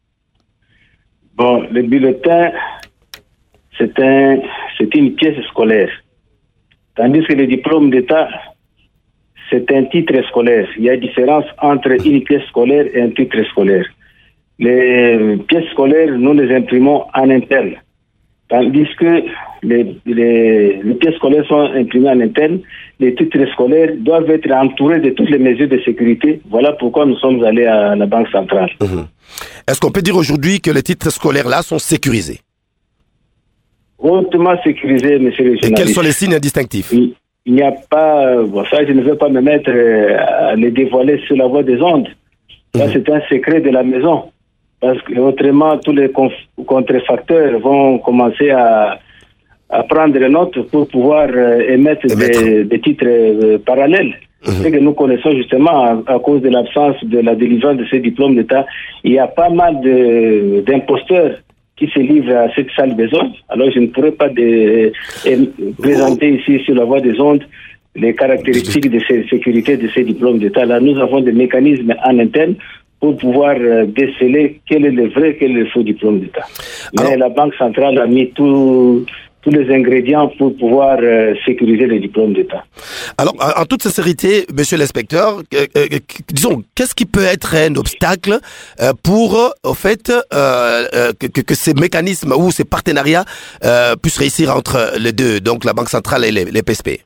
Bon, le bulletin, c'est une pièce scolaire. Tandis que le diplôme d'État, c'est un titre scolaire. Il y a une différence entre une pièce scolaire et un titre scolaire. Les pièces scolaires, nous les imprimons en interne. Tandis que les pièces scolaires sont imprimées en interne, les titres scolaires doivent être entourés de toutes les mesures de sécurité. Voilà pourquoi nous sommes allés à la Banque centrale. Est-ce qu'on peut dire aujourd'hui que les titres scolaires-là sont sécurisés? Hautement sécurisés, monsieur le journaliste. Et quels sont les signes distinctifs? Il n'y a pas... Bon, ça, je ne veux pas me mettre à les dévoiler sur la voie des ondes. Ça, c'est un secret de la maison. Parce que autrement, tous les contrefacteurs vont commencer à prendre les notes pour pouvoir émettre des titres parallèles. Ce que nous connaissons justement à cause de l'absence de la délivrance de ces diplômes d'État. Il y a pas mal d'imposteurs qui se livrent à cette sale besogne. Alors je ne pourrais pas présenter ici sur la voie des ondes les caractéristiques de sécurité de ces diplômes d'État. Là, nous avons des mécanismes en interne pour pouvoir déceler quel est le vrai, quel est le faux diplôme d'État. Mais la Banque centrale a mis tous les ingrédients pour pouvoir sécuriser les diplômes d'État. Alors, en toute sincérité, monsieur l'inspecteur, disons, qu'est-ce qui peut être un obstacle pour, au fait, que ces mécanismes ou ces partenariats puissent réussir entre les deux, donc la Banque centrale et les PSP?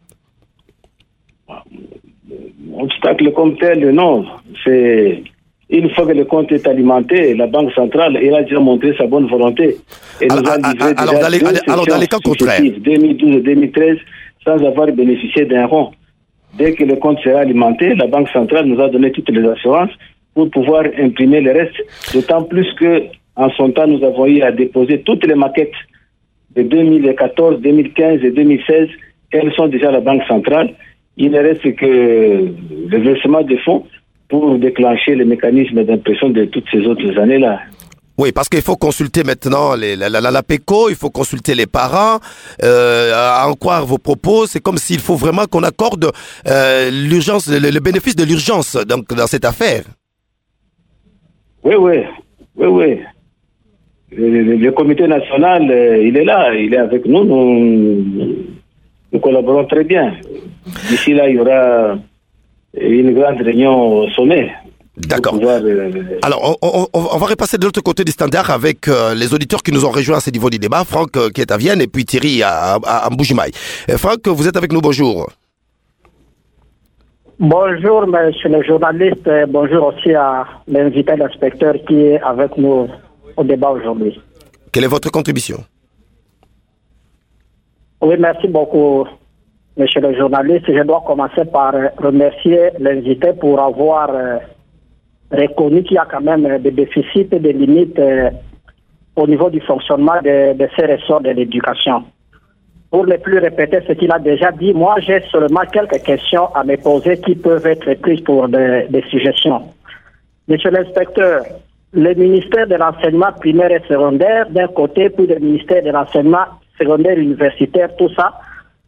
Obstacle comme tel, non. C'est... Une fois que le compte est alimenté, la Banque centrale, elle a déjà montré sa bonne volonté. Et nous a livré dans les cas contraires, 2012 et 2013, sans avoir bénéficié d'un rond. Dès que le compte sera alimenté, la Banque centrale nous a donné toutes les assurances pour pouvoir imprimer le reste. D'autant plus que, en son temps, nous avons eu à déposer toutes les maquettes de 2014, 2015 et 2016. Elles sont déjà à la Banque centrale. Il ne reste que le versement des fonds pour déclencher les mécanismes d'impression de toutes ces autres années-là. Oui, parce qu'il faut consulter maintenant la PECO, il faut consulter les parents, à en croire vos propos. C'est comme s'il faut vraiment qu'on accorde l'urgence, le bénéfice de l'urgence dans cette affaire. Oui. Le comité national, il est là, il est avec nous, nous collaborons très bien. D'ici là, il y aura une grande réunion au sommet. D'accord. Alors, on va repasser de l'autre côté du standard avec les auditeurs qui nous ont rejoints à ce niveau du débat. Franck qui est à Vienne et puis Thierry à Mbujimaï. Franck, vous êtes avec nous, bonjour. Bonjour, monsieur le journaliste. Bonjour aussi à l'invité, l'inspecteur qui est avec nous au débat aujourd'hui. Quelle est votre contribution? Oui, merci beaucoup, monsieur le journaliste. Je dois commencer par remercier l'invité pour avoir reconnu qu'il y a quand même des déficits et des limites au niveau du fonctionnement de ces ressorts de l'éducation. pour ne plus répéter ce qu'il a déjà dit, moi j'ai seulement quelques questions à me poser qui peuvent être prises pour des suggestions. Monsieur l'inspecteur, le ministère de l'enseignement primaire et secondaire d'un côté, puis le ministère de l'enseignement secondaire universitaire, tout ça,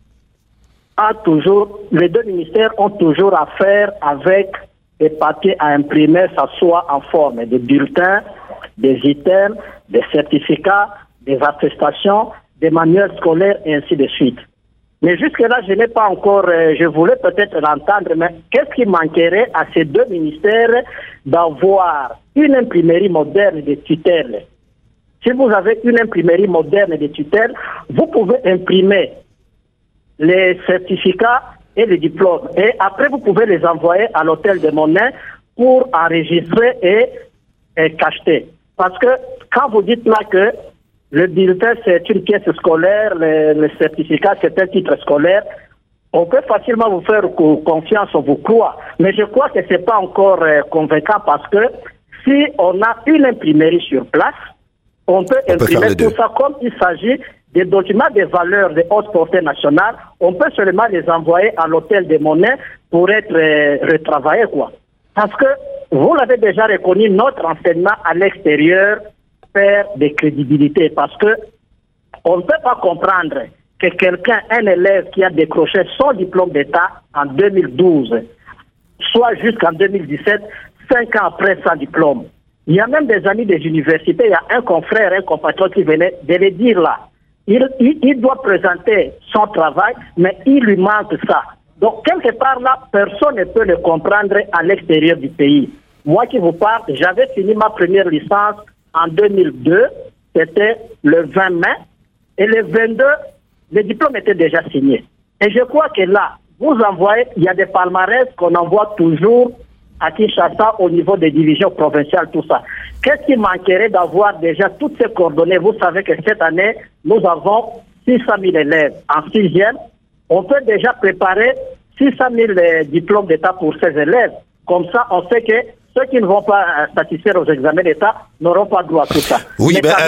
les deux ministères ont toujours affaire avec des papiers à imprimer, ça soit en forme de bulletins, des items, des certificats, des attestations, des manuels scolaires et ainsi de suite. Mais jusque-là, je n'ai pas encore, je voulais peut-être l'entendre, mais qu'est-ce qui manquerait à ces deux ministères d'avoir une imprimerie moderne de tutelle? Si vous avez une imprimerie moderne de tutelle, vous pouvez imprimer les certificats et les diplômes. Et après, vous pouvez les envoyer à l'hôtel de monnaie pour enregistrer et cacheter. Parce que quand vous dites là que le bulletin, c'est une pièce scolaire, le certificat, c'est un titre scolaire, on peut facilement vous faire confiance, on vous croit. Mais je crois que ce n'est pas encore convaincant parce que si on a une imprimerie sur place, on peut imprimer tout ça comme il s'agit des documents de valeur de haute portée nationale, on peut seulement les envoyer à l'hôtel des monnaies pour être retravaillés, quoi. Parce que, vous l'avez déjà reconnu, notre enseignement à l'extérieur perd de crédibilité parce que on ne peut pas comprendre que quelqu'un, un élève qui a décroché son diplôme d'État en 2012, soit jusqu'en 2017, 5 ans après sans diplôme. Il y a même des amis des universités, il y a un confrère, un compatriote qui venait de le dire là. Il doit présenter son travail, mais il lui manque ça. Donc, quelque part là, personne ne peut le comprendre à l'extérieur du pays. Moi qui vous parle, j'avais fini ma première licence en 2002, c'était le 20 mai, et le 22, le diplôme était déjà signé. Et je crois que là, vous envoyez, il y a des palmarès qu'on envoie toujours à Kinshasa au niveau des divisions provinciales, tout ça. Qu'est-ce qui manquerait d'avoir déjà toutes ces coordonnées? Vous savez que cette année, nous avons 600 000 élèves en 6e. On peut déjà préparer 600 000 diplômes d'État pour ces élèves. Comme ça, on sait que ceux qui ne vont pas satisfaire aux examens d'État n'auront pas droit à tout ça. Oui, mais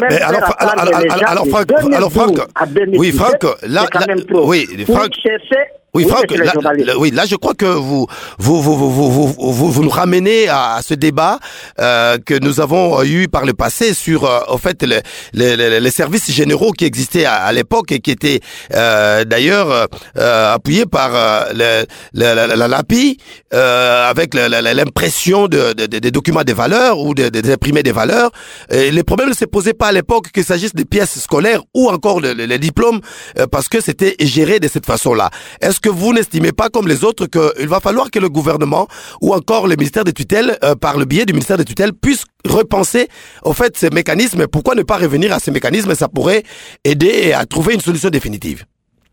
alors Franck, oui, Franck, là, oui, Franck. Oui, Franck, là, je crois que vous nous ramenez à ce débat que nous avons eu par le passé sur, au fait, les services généraux qui existaient à l'époque et qui étaient d'ailleurs appuyés par l'API avec l'impression des documents de valeur ou des imprimés de valeur. Et les problèmes ne se posaient pas à l'époque qu'il s'agisse des pièces scolaires ou encore les diplômes parce que c'était géré de cette façon-là. Est-ce que vous n'estimez pas comme les autres qu'il va falloir que le gouvernement ou encore le ministère des tutelles, par le biais du ministère des tutelles, puisse repenser au fait ces mécanismes? Pourquoi ne pas revenir à ces mécanismes? Ça pourrait aider à trouver une solution définitive.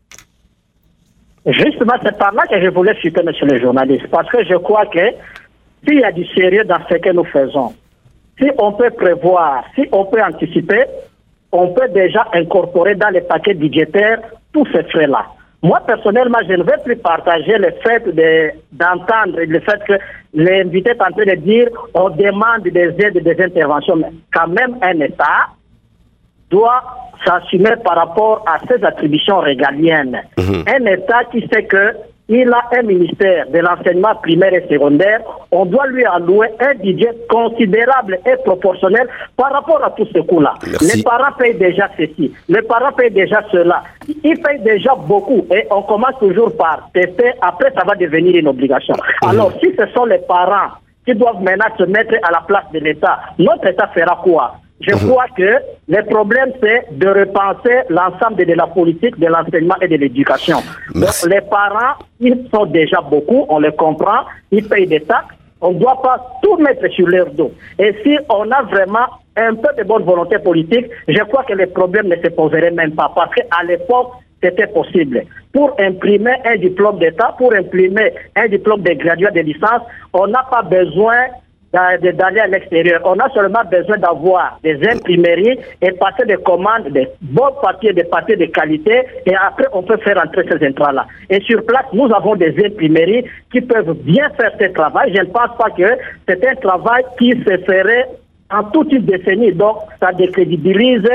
Justement, c'est par là que je voulais citer, monsieur le journaliste, parce que je crois que s'il y a du sérieux dans ce que nous faisons, si on peut prévoir, si on peut anticiper, on peut déjà incorporer dans les paquets budgétaires tous ces frais-là. Moi, personnellement, je ne vais plus partager le fait d'entendre le fait que l'invité est en train de dire on demande des aides, des interventions, mais quand même un État doit s'assumer par rapport à ses attributions régaliennes. Un État qui sait que il a un ministère de l'enseignement primaire et secondaire, on doit lui allouer un budget considérable et proportionnel par rapport à tout ce coup-là. Les parents payent déjà ceci, les parents payent déjà cela. Ils payent déjà beaucoup et on commence toujours par tester, après ça va devenir une obligation. Alors si ce sont les parents qui doivent maintenant se mettre à la place de l'État, notre État fera quoi? Je crois que le problème, c'est de repenser l'ensemble de la politique, de l'enseignement et de l'éducation. Donc, les parents, ils sont déjà beaucoup, on les comprend, ils payent des taxes, on ne doit pas tout mettre sur leur dos. Et si on a vraiment un peu de bonne volonté politique, je crois que les problèmes ne se poseraient même pas. Parce qu'à l'époque, c'était possible. Pour imprimer un diplôme d'État, pour imprimer un diplôme de graduat de licence, on n'a pas besoin d'aller à l'extérieur. On a seulement besoin d'avoir des imprimeries et passer des commandes, des bons papiers, des papiers de qualité, et après on peut faire entrer ces intrants-là. Et sur place, nous avons des imprimeries qui peuvent bien faire ce travail. Je ne pense pas que c'est un travail qui se ferait en toute une décennie. Donc, ça décrédibilise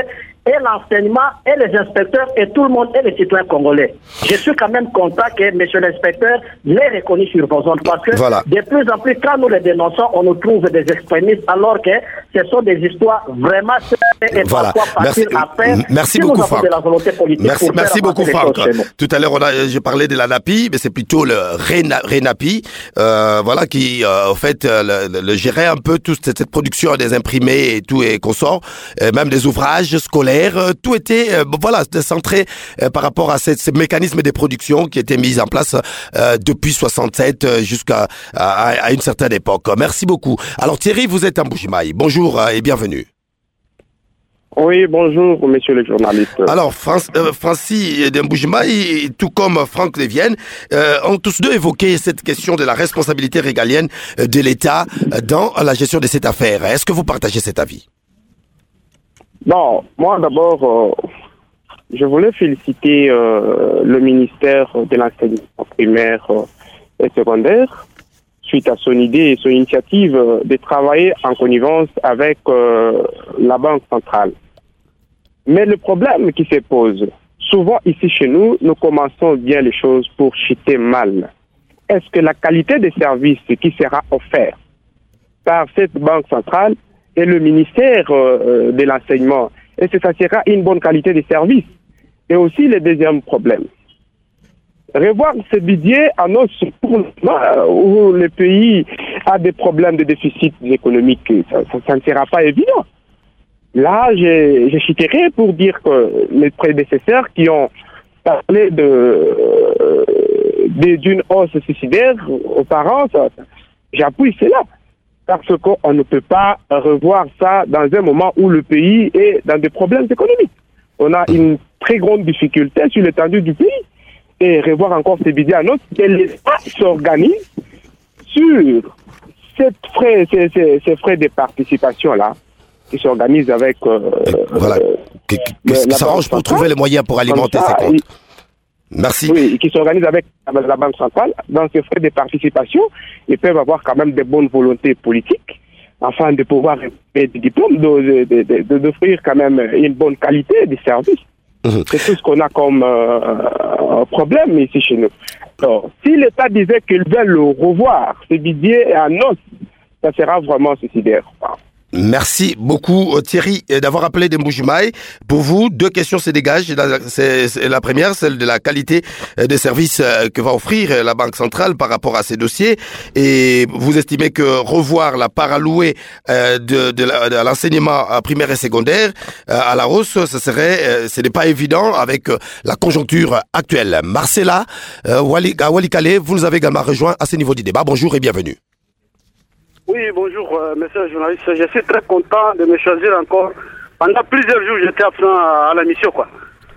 et l'enseignement, et les inspecteurs, et tout le monde, et les citoyens congolais. Je suis quand même content que monsieur l'inspecteur l'ait reconnu sur vos ondes, parce que de plus en plus, quand nous les dénonçons, on nous trouve des extrémistes, alors que ce sont des histoires vraiment et parfois faciles à faire. Merci si beaucoup, Franck. De la volonté politique merci beaucoup, Franck. Tout à l'heure, j'ai parlé de l'ANAPI, mais c'est plutôt le RENAPI, voilà, qui, en fait, le gérait un peu toute cette production des imprimés et tout et consorts, même des ouvrages scolaires. Tout était centré par rapport à ces mécanismes de production qui étaient mis en place depuis 67 jusqu'à une certaine époque. Merci beaucoup. Alors Thierry, vous êtes en Mbuji-Mayi. Bonjour et bienvenue. Oui, bonjour, monsieur le journaliste. Alors, Francis de Mbuji-Mayi, tout comme Franck Levienne, ont tous deux évoqué cette question de la responsabilité régalienne de l'État dans la gestion de cette affaire. Est-ce que vous partagez cet avis? Bon, moi d'abord, je voulais féliciter le ministère de l'enseignement primaire et secondaire suite à son idée et son initiative de travailler en connivence avec la Banque centrale. Mais le problème qui se pose, souvent ici chez nous, nous commençons bien les choses pour chuter mal. Est-ce que la qualité des services qui sera offert par cette Banque centrale et le ministère de l'enseignement, est-ce que ça sera une bonne qualité de service? Et aussi le deuxième problème, revoir ce budget annonce où le pays a des problèmes de déficit économique, ça ne sera pas évident. Là, je chiterai pour dire que les prédécesseurs qui ont parlé d'une hausse suicidaire aux parents, j'appuie cela. Parce qu'on ne peut pas revoir ça dans un moment où le pays est dans des problèmes économiques. On a une très grande difficulté sur l'étendue du pays. Et revoir encore ces budgets annonces, que l'État s'organise sur ces frais de participation-là, qui s'organisent avec... qui s'arrange pour trouver les moyens pour alimenter ces comptes. Merci. Oui, qui s'organisent avec la Banque centrale. Dans ces frais de participation, ils peuvent avoir quand même de bonnes volontés politiques, afin de pouvoir des diplômes, d'offrir quand même une bonne qualité de service. C'est tout ce qu'on a comme problème ici chez nous. Alors, si l'État disait qu'il veut le revoir, ce budget annonce, ça sera vraiment suicidaire. Merci beaucoup Thierry d'avoir appelé de Mbuji-Mayi. Pour vous, deux questions se dégagent. C'est la première, celle de la qualité des services que va offrir la Banque centrale par rapport à ces dossiers. Et vous estimez que revoir la part allouée de l'enseignement primaire et secondaire à la hausse, ce n'est pas évident avec la conjoncture actuelle. Marcella Walikale, vous nous avez également rejoint à ce niveau du débat. Bonjour et bienvenue. Oui, bonjour, monsieur le journaliste. Je suis très content de me choisir encore. Pendant plusieurs jours, j'étais absent à la mission, quoi.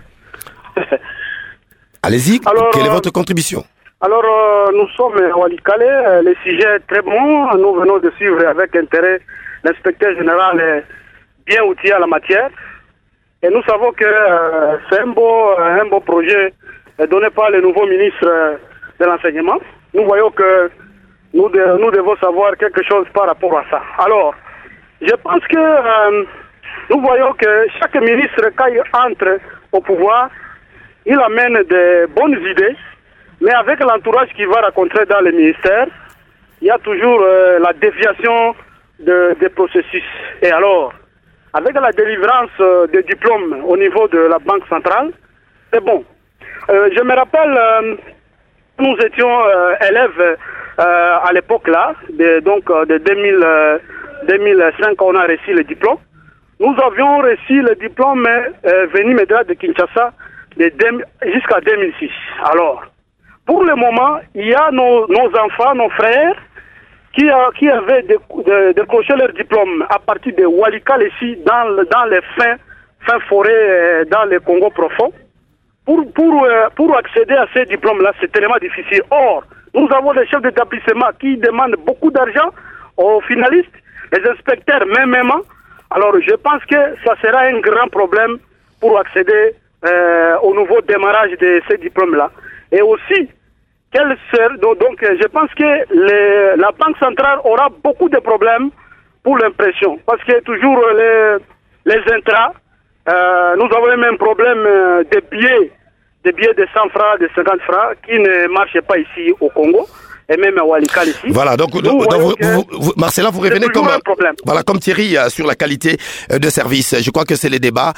Allez-y, quelle est votre contribution? Alors, nous sommes à Walikale. Le sujet est très bon. Nous venons de suivre avec intérêt. L'inspecteur général est bien outillé à la matière. Et nous savons que c'est un beau projet donné par le nouveau ministre de l'enseignement. Nous voyons que nous devons savoir quelque chose par rapport à ça. Alors, je pense que nous voyons que chaque ministre, quand il entre au pouvoir, il amène des bonnes idées, mais avec l'entourage qu'il va rencontrer dans le ministère, il y a toujours la déviation des processus. Et alors, avec la délivrance des diplômes au niveau de la Banque centrale, c'est bon. Je me rappelle, nous étions élèves à l'époque là, de 2005, on a reçu le diplôme. Nous avions reçu le diplôme venu de Kinshasa jusqu'à 2006. Alors, pour le moment, il y a nos enfants, nos frères, qui avaient décroché leur diplôme à partir de Walikale ici, dans les fins forêts, dans le Congo profond. Pour accéder à ces diplômes-là, c'est tellement difficile. Or, nous avons des chefs d'établissement qui demandent beaucoup d'argent aux finalistes, les inspecteurs même. Alors, je pense que ça sera un grand problème pour accéder au nouveau démarrage de ces diplômes-là. Et aussi, donc, je pense que la Banque centrale aura beaucoup de problèmes pour l'impression. Parce que toujours les intrants Nous avons le même problème des billets de 100 francs, de 50 francs qui ne marchent pas ici au Congo. Et même à Walikale ici. Voilà, donc Marcella, vous revenez comme Thierry sur la qualité de service. Je crois que c'est les débats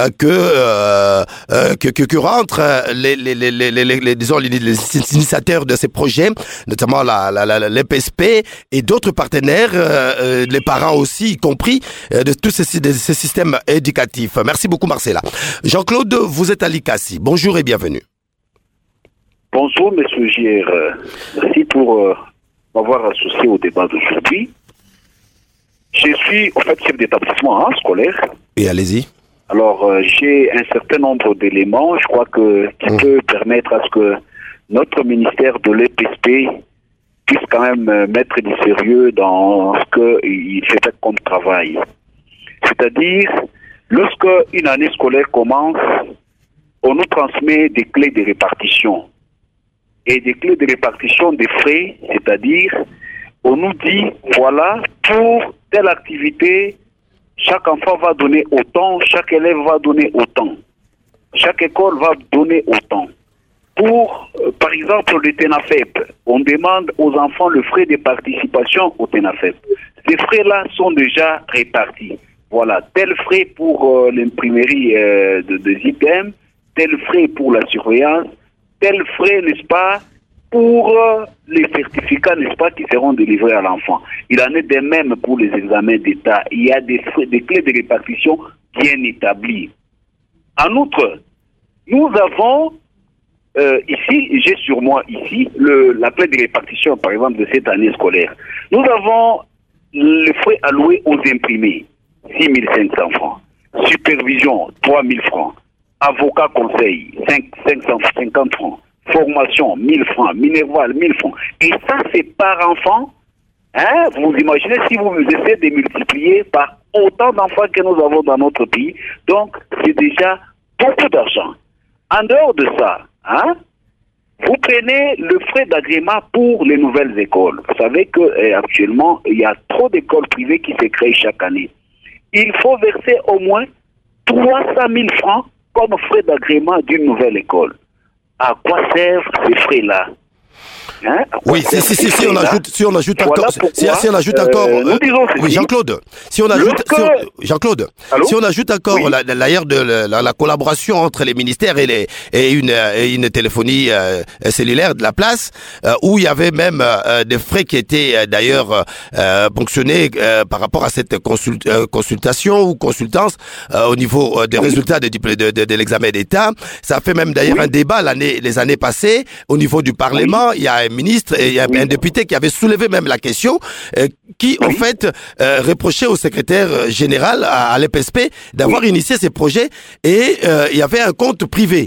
que rentrent disons, les initiateurs de ces projets, notamment l'EPSP et d'autres partenaires, les parents aussi, y compris, de tous ces systèmes éducatifs. Merci beaucoup, Marcella. Jean-Claude, vous êtes à Likasi. Bonjour et bienvenue. Bonjour, M. Gier. Merci pour m'avoir associé au débat d'aujourd'hui. Je suis, en fait, chef d'établissement scolaire. Et allez-y. Alors, j'ai un certain nombre d'éléments, je crois qui peut permettre à ce que notre ministère de l'EPSP puisse quand même mettre du sérieux dans ce qu'il fait comme travail. C'est-à-dire, lorsque une année scolaire commence, on nous transmet des clés de répartition. Et des clés de répartition des frais, c'est-à-dire, on nous dit, voilà, pour telle activité, chaque enfant va donner autant, chaque élève va donner autant, chaque école va donner autant. Pour, par exemple, le TENAFEP, on demande aux enfants le frais de participation au TENAFEP. Ces frais-là sont déjà répartis. Voilà, tel frais pour l'imprimerie de items, tel frais pour la surveillance, tel frais, n'est-ce pas, pour les certificats, n'est-ce pas, qui seront délivrés à l'enfant. Il en est de même pour les examens d'État. Il y a des clés de répartition bien établies. En outre, nous avons ici, j'ai sur moi ici, la clé de répartition, par exemple, de cette année scolaire. Nous avons le frais alloué aux imprimés, 6 500 francs. Supervision, 3 000 francs. Avocat conseil, 550 francs. Formation, 1000 francs. Minerval, 1000 francs. Et ça, c'est par enfant. Hein? Vous imaginez si vous essayez de multiplier par autant d'enfants que nous avons dans notre pays. Donc, c'est déjà beaucoup d'argent. En dehors de ça, hein, vous prenez le frais d'agrément pour les nouvelles écoles. Vous savez qu'actuellement, il y a trop d'écoles privées qui se créent chaque année. Il faut verser au moins 300 000 francs comme frais d'agrément d'une nouvelle école. À quoi servent ces frais-là? Hein? Oui, si on ajoute encore, si on ajoute encore, oui, Jean-Claude, si on ajoute encore d'ailleurs la collaboration entre les ministères et une téléphonie cellulaire de la place, où il y avait même des frais qui étaient d'ailleurs ponctionnés par rapport à cette consultation ou consultance au niveau des résultats de l'examen d'État. Ça a fait même d'ailleurs un débat les années passées au niveau du Parlement. Il y a un ministre et il y a un député qui avait soulevé même la question, qui en fait reprochait au secrétaire général à l'EPSP d'avoir initié ces projets et il y avait un compte privé.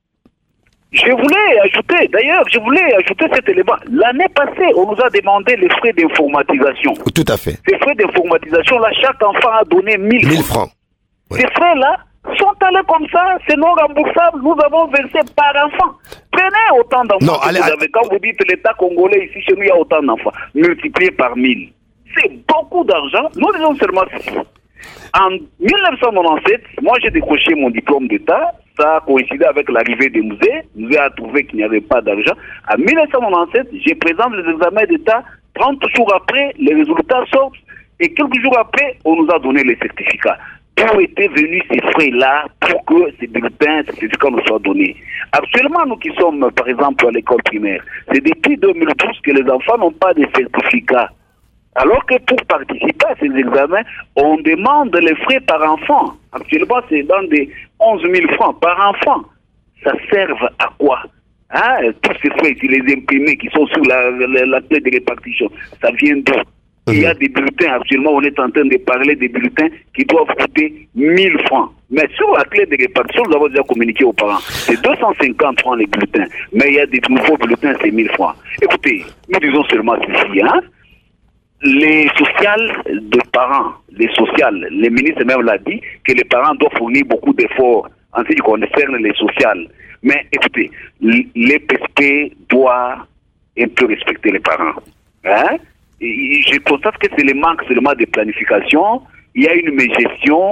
Je voulais ajouter cet élément. L'année passée, on nous a demandé les frais d'informatisation. Tout à fait. Ces frais d'informatisation, là, chaque enfant a donné 1000 francs. Oui. Ces frais-là sont allés comme ça, c'est non remboursable, nous avons versé par enfant. Prenez autant d'enfants que vous avez. Quand vous dites l'État congolais, ici chez nous, il y a autant d'enfants, multiplié par 1000. C'est beaucoup d'argent. Nous disons seulement ceci. En 1997, moi j'ai décroché mon diplôme d'État. Ça a coïncidé avec l'arrivée des musées. Le musée a trouvé qu'il n'y avait pas d'argent. En 1997, je présente les examens d'État. 30 jours après, les résultats sortent. Et quelques jours après, on nous a donné les certificats. D'où étaient venus ces frais-là pour que ces bulletins, ces certificats nous soient donnés? Actuellement, nous qui sommes, par exemple, à l'école primaire, c'est depuis 2012 que les enfants n'ont pas de certificats. Alors que pour participer à ces examens, on demande les frais par enfant. Actuellement, c'est dans des 11 000 francs par enfant. Ça sert à quoi? Hein? Tous ces frais, les imprimés qui sont sur la clé de répartition, ça vient d'où? Il y a des bulletins, actuellement, on est en train de parler des bulletins qui doivent coûter 1000 francs. Mais sur la clé de répartition, nous avons déjà communiqué aux parents. C'est 250 francs les bulletins. Mais il y a des nouveaux bulletins, c'est 1000 francs. Écoutez, nous disons seulement ceci, hein. Les sociales de parents, les ministres même l'a dit, que les parents doivent fournir beaucoup d'efforts en ce qui concerne les sociales. Mais écoutez, l'EPSP doit un peu respecter les parents. Hein? Et je constate que c'est le manque seulement de planification. Il y a une mégestion,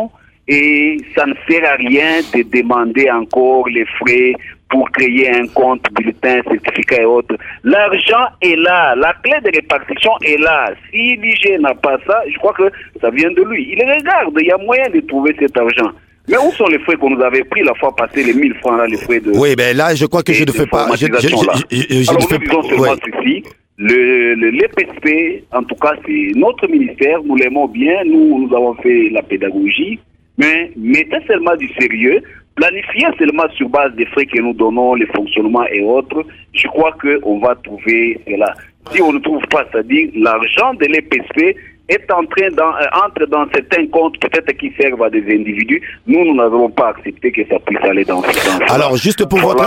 et ça ne sert à rien de demander encore les frais pour créer un compte, bulletin, certificat et autres. L'argent est là, la clé de répartition est là. Si l'IG n'a pas ça, je crois que ça vient de lui. Il regarde, il y a moyen de trouver cet argent. Mais où sont les frais qu'on nous avait pris la fois passée, les 1000 francs là, les frais de... Oui, mais là, je crois que je ne fais pas... Alors, nous disons seulement ceci. L'EPSP, en tout cas, c'est notre ministère, nous l'aimons bien, nous avons fait la pédagogie, mais mettez seulement du sérieux, planifiez seulement sur base des frais que nous donnons, les fonctionnements et autres, je crois qu'on va trouver cela. Si on ne trouve pas, c'est-à-dire l'argent de l'EPSP est entre dans certains comptes peut-être qui servent à des individus. Nous n'avons pas accepté que ça puisse aller dans ce sens. Alors juste pour votre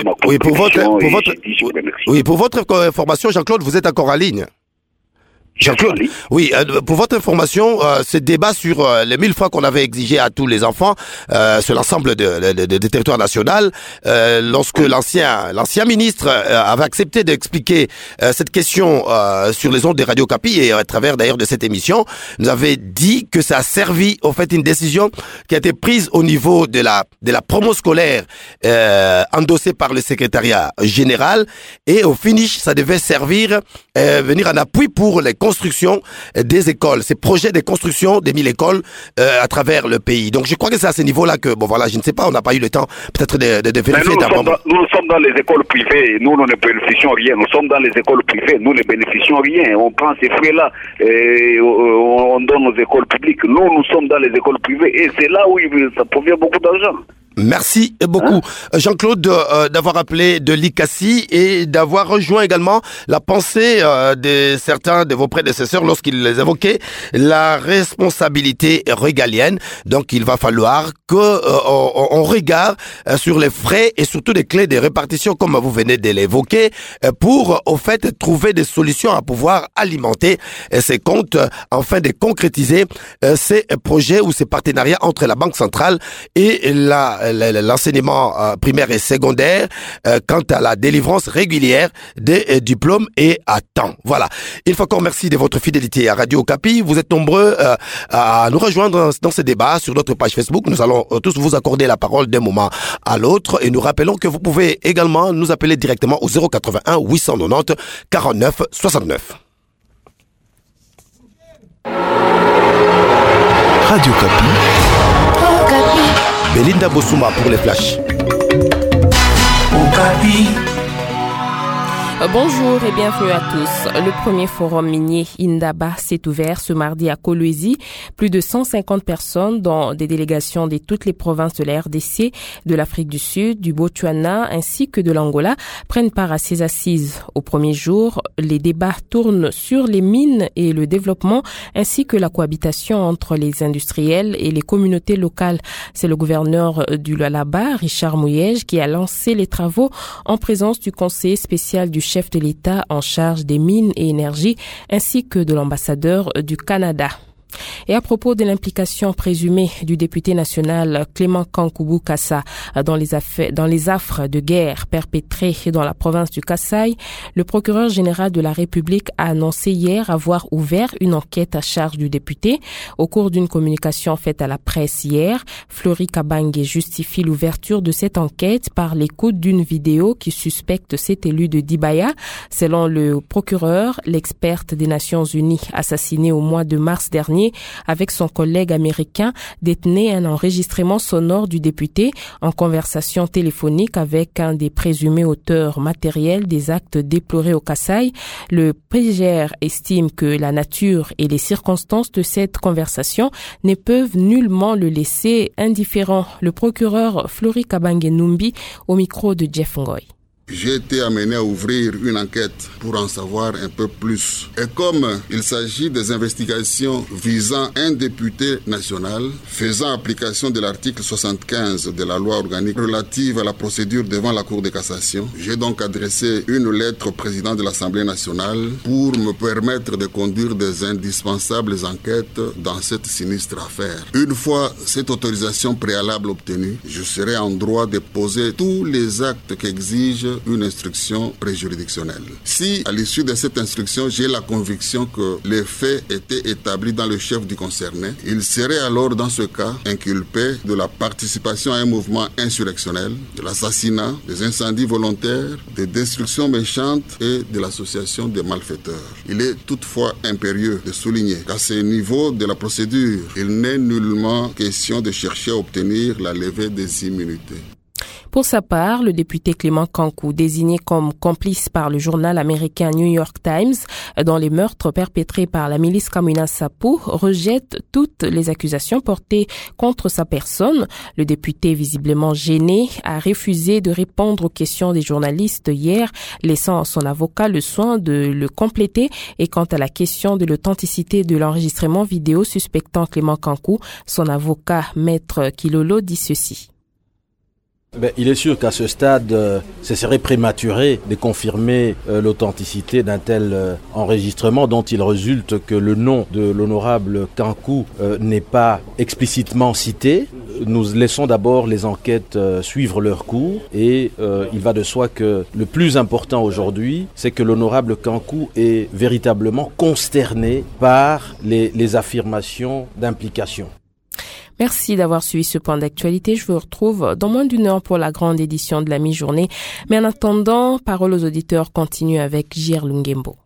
information, Jean-Claude, vous êtes encore en ligne. Jean-Claude, oui, pour votre information, ce débat sur les 1000 francs qu'on avait exigé à tous les enfants sur l'ensemble des territoires nationaux, lorsque l'ancien ministre avait accepté d'expliquer cette question sur les ondes des Radio Okapi et à travers d'ailleurs de cette émission, nous avait dit que ça a servi au fait une décision qui a été prise au niveau de la promo scolaire endossée par le secrétariat général, et au finish ça devait servir venir en appui pour les construction des écoles, ces projets de construction des 1000 écoles à travers le pays. Donc je crois que c'est à ce niveau-là que, bon voilà, je ne sais pas, on n'a pas eu le temps peut-être de vérifier d'abord. Nous sommes dans les écoles privées, nous ne bénéficions rien. Nous sommes dans les écoles privées, nous ne bénéficions rien. On prend ces frais-là et on donne aux écoles publiques. Nous sommes dans les écoles privées et c'est là où ça provient beaucoup d'argent. Merci beaucoup, Jean-Claude, d'avoir appelé de l'ICACI et d'avoir rejoint également la pensée de certains de vos prédécesseurs lorsqu'ils évoquaient la responsabilité régalienne. Donc, il va falloir qu'on regarde sur les frais et surtout les clés de répartition, comme vous venez de l'évoquer, pour, au fait, trouver des solutions à pouvoir alimenter ces comptes, afin de concrétiser ces projets ou ces partenariats entre la Banque centrale et l'enseignement primaire et secondaire quant à la délivrance régulière des diplômes et à temps. Voilà. Une fois encore, merci de votre fidélité à Radio Okapi. Vous êtes nombreux à nous rejoindre dans ce débat sur notre page Facebook. Nous allons tous vous accorder la parole d'un moment à l'autre et nous rappelons que vous pouvez également nous appeler directement au 081 890 49 69. Radio Okapi. Belinda Bossouma pour les flashs. Bonjour et bienvenue à tous. Le premier forum minier Indaba s'est ouvert ce mardi à Kolwezi. Plus de 150 personnes, dont des délégations de toutes les provinces de la RDC, de l'Afrique du Sud, du Botswana ainsi que de l'Angola, prennent part à ces assises. Au premier jour, les débats tournent sur les mines et le développement ainsi que la cohabitation entre les industriels et les communautés locales. C'est le gouverneur du Lualaba, Richard Mouyej, qui a lancé les travaux en présence du conseiller spécial du chef de l'État en charge des mines et énergie, ainsi que de l'ambassadeur du Canada. Et à propos de l'implication présumée du député national Clément Kankoubou Kassa dans les affres de guerre perpétrées dans la province du Kasaï, le procureur général de la République a annoncé hier avoir ouvert une enquête à charge du député. Au cours d'une communication faite à la presse hier, Fleury Kabange justifie l'ouverture de cette enquête par l'écoute d'une vidéo qui suspecte cet élu de Dibaya. Selon le procureur, l'experte des Nations Unies assassinée au mois de mars dernier avec son collègue américain détenait un enregistrement sonore du député en conversation téléphonique avec un des présumés auteurs matériels des actes déplorés au Kasaï. Le PGR estime que la nature et les circonstances de cette conversation ne peuvent nullement le laisser indifférent. Le procureur Fleury Kabange Numbi au micro de Jeff Ngoy. J'ai été amené à ouvrir une enquête pour en savoir un peu plus. Et comme il s'agit des investigations visant un député national, faisant application de l'article 75 de la loi organique relative à la procédure devant la Cour de cassation, j'ai donc adressé une lettre au président de l'Assemblée nationale pour me permettre de conduire des indispensables enquêtes dans cette sinistre affaire. Une fois cette autorisation préalable obtenue, je serai en droit de poser tous les actes qu'exige une instruction préjuridictionnelle. Si, à l'issue de cette instruction, j'ai la conviction que les faits étaient établis dans le chef du concerné, il serait alors dans ce cas inculpé de la participation à un mouvement insurrectionnel, de l'assassinat, des incendies volontaires, des destructions méchantes et de l'association des malfaiteurs. Il est toutefois impérieux de souligner qu'à ce niveau de la procédure, il n'est nullement question de chercher à obtenir la levée des immunités. Pour sa part, le député Clément Kankou, désigné comme complice par le journal américain New York Times dans les meurtres perpétrés par la milice Kamwina Sapu, rejette toutes les accusations portées contre sa personne. Le député, visiblement gêné, a refusé de répondre aux questions des journalistes hier, laissant à son avocat le soin de le compléter. Et quant à la question de l'authenticité de l'enregistrement vidéo suspectant Clément Kankou, son avocat, Maître Kilolo, dit ceci. Il est sûr qu'à ce stade, ce serait prématuré de confirmer l'authenticité d'un tel enregistrement dont il résulte que le nom de l'honorable Kankou n'est pas explicitement cité. Nous laissons d'abord les enquêtes suivre leur cours et il va de soi que le plus important aujourd'hui, c'est que l'honorable Kankou est véritablement consterné par les affirmations d'implication. Merci d'avoir suivi ce point d'actualité. Je vous retrouve dans moins d'une heure pour la grande édition de la mi-journée. Mais en attendant, parole aux auditeurs continue avec J.R. Lungembo.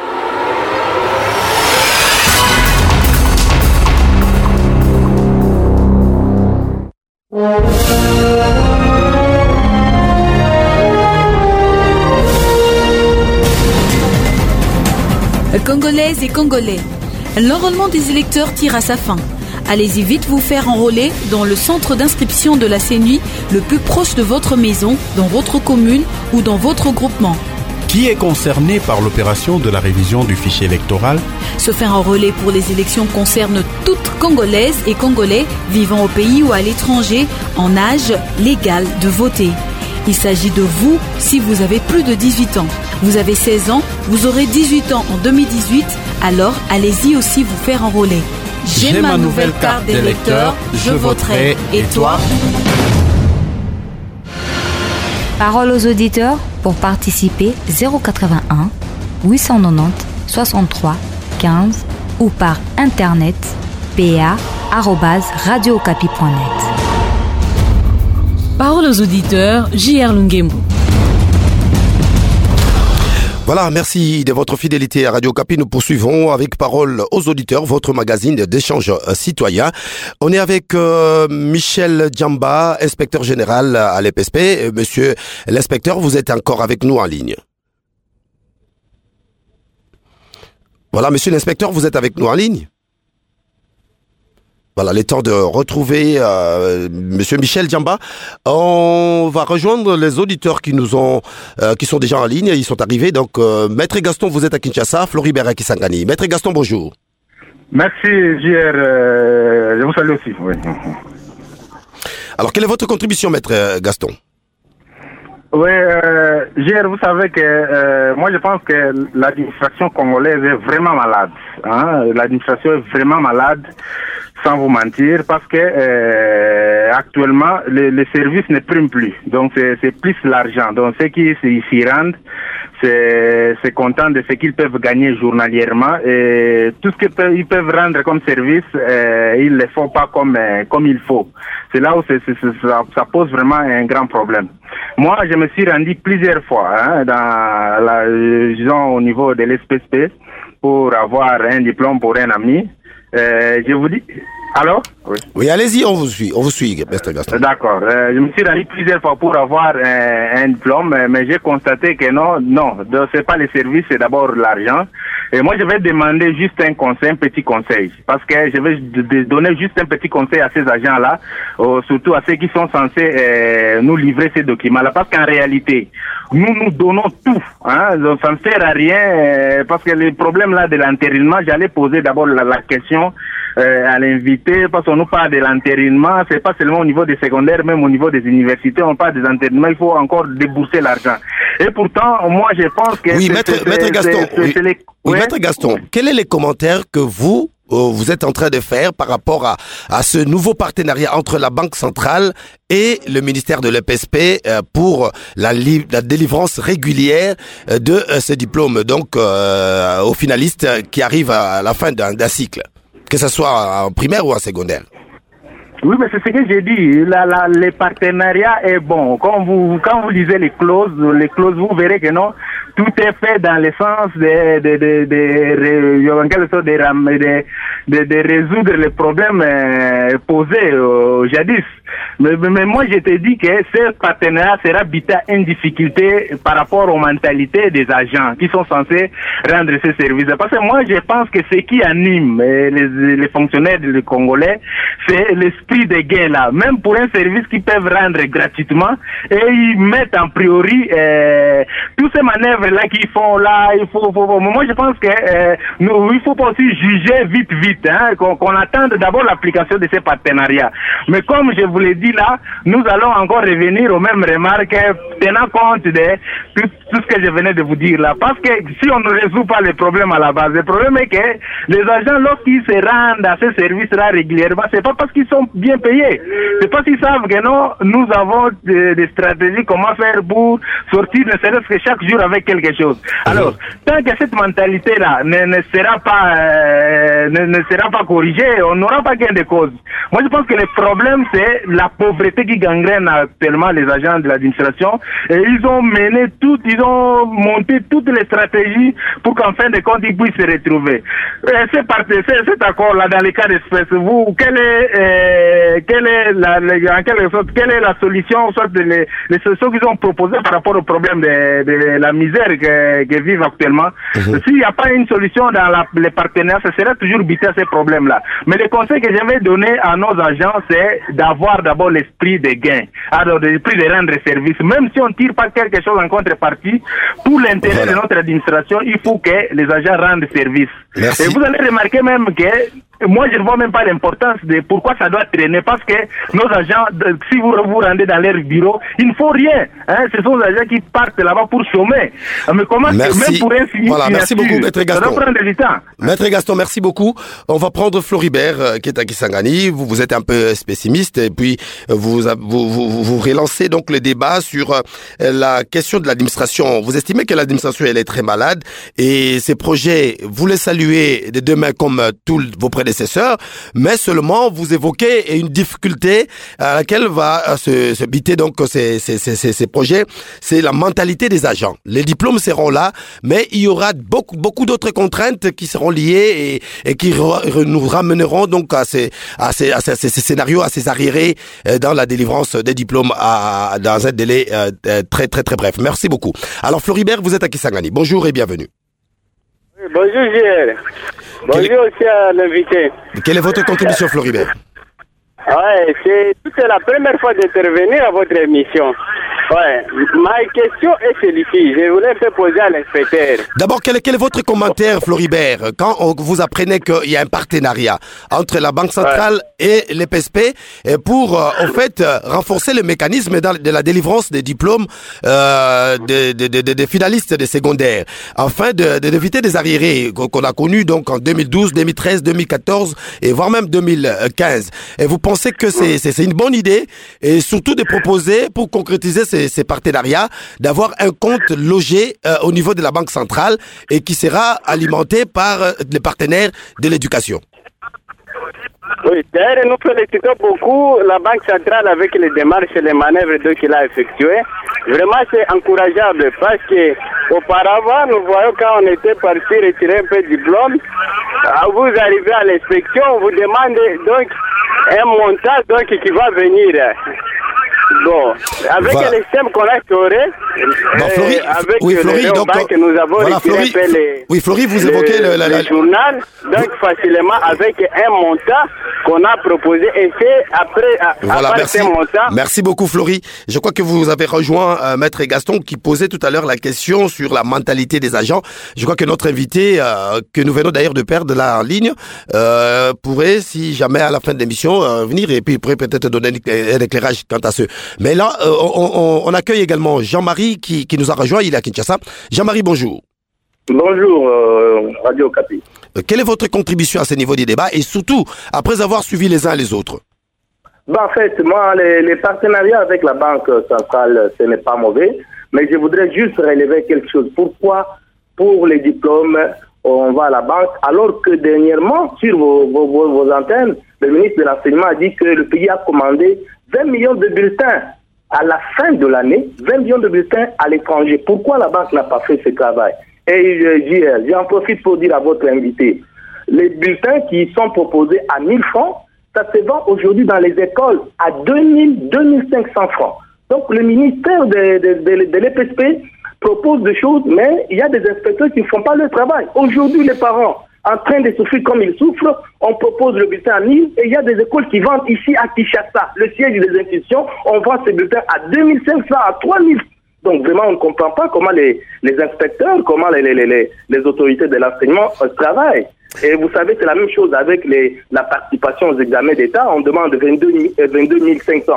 Congolaises et Congolais, l'enrôlement des électeurs tire à sa fin. Allez-y vite vous faire enrôler dans le centre d'inscription de la CENUI le plus proche de votre maison, dans votre commune ou dans votre groupement. Qui est concerné par l'opération de la révision du fichier électoral? Se faire enrôler pour les élections concerne toutes Congolaises et Congolais vivant au pays ou à l'étranger en âge légal de voter. Il s'agit de vous si vous avez plus de 18 ans. Vous avez 16 ans, vous aurez 18 ans en 2018, alors allez-y aussi vous faire enrôler. J'ai ma nouvelle carte d'électeur, je voterai. Et toi? Parole aux auditeurs pour participer 081 890 63 15 ou par internet pa@radiocapi.net. Parole aux auditeurs, J.R. Lungembo. Voilà, merci de votre fidélité à Radio Capi. Nous poursuivons avec Parole aux auditeurs, votre magazine d'échange citoyen. On est avec Michel Djamba, inspecteur général à l'EPSP. Monsieur l'inspecteur, vous êtes encore avec nous en ligne. Voilà, monsieur l'inspecteur, vous êtes avec nous en ligne. Voilà, il est temps de retrouver monsieur Michel Djamba. On va rejoindre les auditeurs qui sont déjà en ligne. Ils sont arrivés. Donc, Maître Gaston, vous êtes à Kinshasa. Floribert à Kisangani. Maître Gaston, bonjour. Merci, JR. Je vous salue aussi. Oui. Alors, quelle est votre contribution, Maître Gaston? Oui, JR, vous savez que moi, je pense que l'administration congolaise est vraiment malade. L'administration est vraiment malade. Sans vous mentir, parce que actuellement les services ne priment plus, donc c'est plus l'argent. Donc ceux qui s'y rendent, c'est content de ce qu'ils peuvent gagner journalièrement et tout ce qu'ils peuvent rendre comme service, ils ne le font pas comme il faut. C'est là où ça pose vraiment un grand problème. Moi, je me suis rendu plusieurs fois disons au niveau de l'SPSP pour avoir un diplôme pour un ami. Je vous dis... Alors? Oui, allez-y, on vous suit, Maître Gaston. D'accord. Je me suis rendu plusieurs fois pour avoir un diplôme, mais j'ai constaté que non, c'est pas les services, c'est d'abord l'argent. Et moi, je vais demander juste un petit conseil, parce que je vais donner juste un petit conseil à ces agents-là, surtout à ceux qui sont censés nous livrer ces documents-là, parce qu'en réalité, nous donnons tout, donc ça ne sert à rien, parce que le problème là de l'entérinement, j'allais poser d'abord la question à l'invité, parce qu'on nous parle de l'entérinement, c'est pas seulement au niveau des secondaires, même au niveau des universités, on parle des entérinements, il faut encore débourser l'argent. Et pourtant, moi je pense que... Oui, Maître Gaston, Maître Gaston, quels sont les commentaires que vous vous êtes en train de faire par rapport à ce nouveau partenariat entre la Banque centrale et le ministère de l'EPSP pour la délivrance régulière de ce diplôme, donc aux finalistes qui arrivent à la fin d'un cycle, que ce soit en primaire ou en secondaire? Oui, mais c'est ce que j'ai dit. Les partenariats est bon. Quand vous lisez les clauses, vous verrez que non, tout est fait dans le sens en quelque sorte de résoudre les problèmes posés jadis. Mais moi, je te dis que ce partenariat sera bitin une difficulté par rapport aux mentalités des agents qui sont censés rendre ces services. Parce que moi, je pense que ce qui anime les fonctionnaires les Congolais, c'est l'esprit de gain là. Même pour un service qu'ils peuvent rendre gratuitement, et ils mettent en priori tous ces manœuvres là qu'ils font là. Moi, je pense que il faut pas aussi juger vite, hein, qu'on attende d'abord l'application de ces partenariats. Mais comme je vous l'ai dit là, nous allons encore revenir aux mêmes remarques, tenant compte de tout ce que je venais de vous dire là. Parce que si on ne résout pas les problèmes à la base, le problème est que les agents, lorsqu'ils se rendent à ces services-là régulièrement, c'est pas parce qu'ils sont bien payés. C'est parce qu'ils savent que non, nous avons des stratégies, comment faire pour sortir ne serait-ce que chaque jour avec quelque chose. Alors, tant que cette mentalité-là ne sera pas corrigée, on n'aura pas gain de cause. Moi, je pense que le problème, c'est la pauvreté qui gangrène actuellement les agents de l'administration. Et ils ont monté toutes les stratégies pour qu'en fin de compte, ils puissent se retrouver. Cet accord-là, dans les cas d'espèce, vous, quelle est la solution, soit les solutions qu'ils ont proposées par rapport au problème de la misère que vivent actuellement? S'il n'y a pas une solution dans les partenaires, ça sera toujours biter ces problèmes-là. Mais le conseil que j'aimerais donner à nos agents, c'est d'avoir d'abord l'esprit de gain, alors l'esprit de rendre service. Même si on ne tire pas quelque chose en contrepartie, pour l'intérêt de notre administration, il faut que les agents rendent service. Merci. Et vous allez remarquer même que moi, je ne vois même pas l'importance de pourquoi ça doit traîner, parce que nos agents, si vous vous rendez dans leur bureau, il ne faut rien. Hein, ce sont les agents qui partent là-bas pour chômer. Mais comment, merci. Même pour un signature, voilà, merci beaucoup, Maître Gaston. Ça doit prendre du temps. Maître Gaston, merci beaucoup. On va prendre Floribert, qui est à Kisangani. Vous êtes un peu pessimiste, et puis vous relancez donc le débat sur la question de l'administration. Vous estimez que l'administration, elle est très malade, et ces projets, vous les saluez de demain comme tous vos prédécesseurs, mais seulement vous évoquez une difficulté à laquelle va se biter donc ces projets, c'est la mentalité des agents. Les diplômes seront là, mais il y aura beaucoup d'autres contraintes qui seront liées et qui nous ramèneront donc à ces scénarios, à ces arriérés dans la délivrance des diplômes dans un délai très bref. Merci beaucoup. Alors Floribert, vous êtes à Kisangani. Bonjour et bienvenue. Bonjour Gilles. Bonjour aussi à l'invité. Quelle est votre contribution, Floribert? Ouais, c'est la première fois d'intervenir à votre émission. Ouais, ma question est celle-ci. Je voulais un peu poser à l'inspecteur. D'abord, quel est votre commentaire, Floribert, quand vous apprenez qu'il y a un partenariat entre la Banque centrale et l'EPSP pour, en fait, renforcer le mécanisme de la délivrance des diplômes des finalistes des secondaires, afin d'éviter des arriérés qu'on a connus donc en 2012, 2013, 2014 et voire même 2015. Et vous pensez que c'est une bonne idée, et surtout de proposer, pour concrétiser ces partenariats, d'avoir un compte logé au niveau de la Banque centrale et qui sera alimenté par les partenaires de l'éducation? Oui, d'ailleurs, nous félicitons beaucoup la Banque centrale avec les démarches et les manœuvres qu'il a effectuées. Vraiment, c'est encourageable parce que auparavant, nous voyons quand on était parti retirer un peu de diplôme, vous arrivez à l'inspection, on vous demande donc un montant donc, qui va venir. Bon, avec le système qu'on a instauré, avec le donc, nous avons retiré un peu vous évoquez le journal, donc facilement avec un montant qu'on a proposé, et c'est après ce montant. Merci beaucoup Florie. Je crois que vous avez rejoint Maître Gaston qui posait tout à l'heure la question sur la mentalité des agents. Je crois que notre invité, que nous venons d'ailleurs de perdre là en ligne, pourrait, si jamais à la fin de l'émission, venir et puis il pourrait peut-être donner un éclairage quant à ce. Mais là, on accueille également Jean-Marie qui nous a rejoint, il est à Kinshasa. Jean-Marie, bonjour. Bonjour, Radio Capi. Quelle est votre contribution à ce niveau des débats et surtout après avoir suivi les uns les autres? En fait, moi, les partenariats avec la Banque centrale, ce n'est pas mauvais, mais je voudrais juste relever quelque chose. Pourquoi, pour les diplômes, on va à la banque, alors que dernièrement, sur vos antennes, le ministre de l'Enseignement a dit que le pays a commandé 20 millions de bulletins à la fin de l'année, 20 millions de bulletins à l'étranger. Pourquoi la banque n'a pas fait ce travail? Et j'en profite pour dire à votre invité, les bulletins qui sont proposés à 1000 francs, ça se vend aujourd'hui dans les écoles à 2500 francs. Donc le ministère de l'EPSP propose des choses, mais il y a des inspecteurs qui ne font pas le travail. Aujourd'hui, les parents, en train de souffrir comme ils souffrent, on propose le bulletin à 1000 et il y a des écoles qui vendent ici à Kinshasa, le siège des institutions, on vend ces bulletins à 2500, à 3000. Donc vraiment, on ne comprend pas comment les inspecteurs, comment les autorités de l'enseignement travaillent. Et vous savez, c'est la même chose avec la participation aux examens d'État. On demande 22 500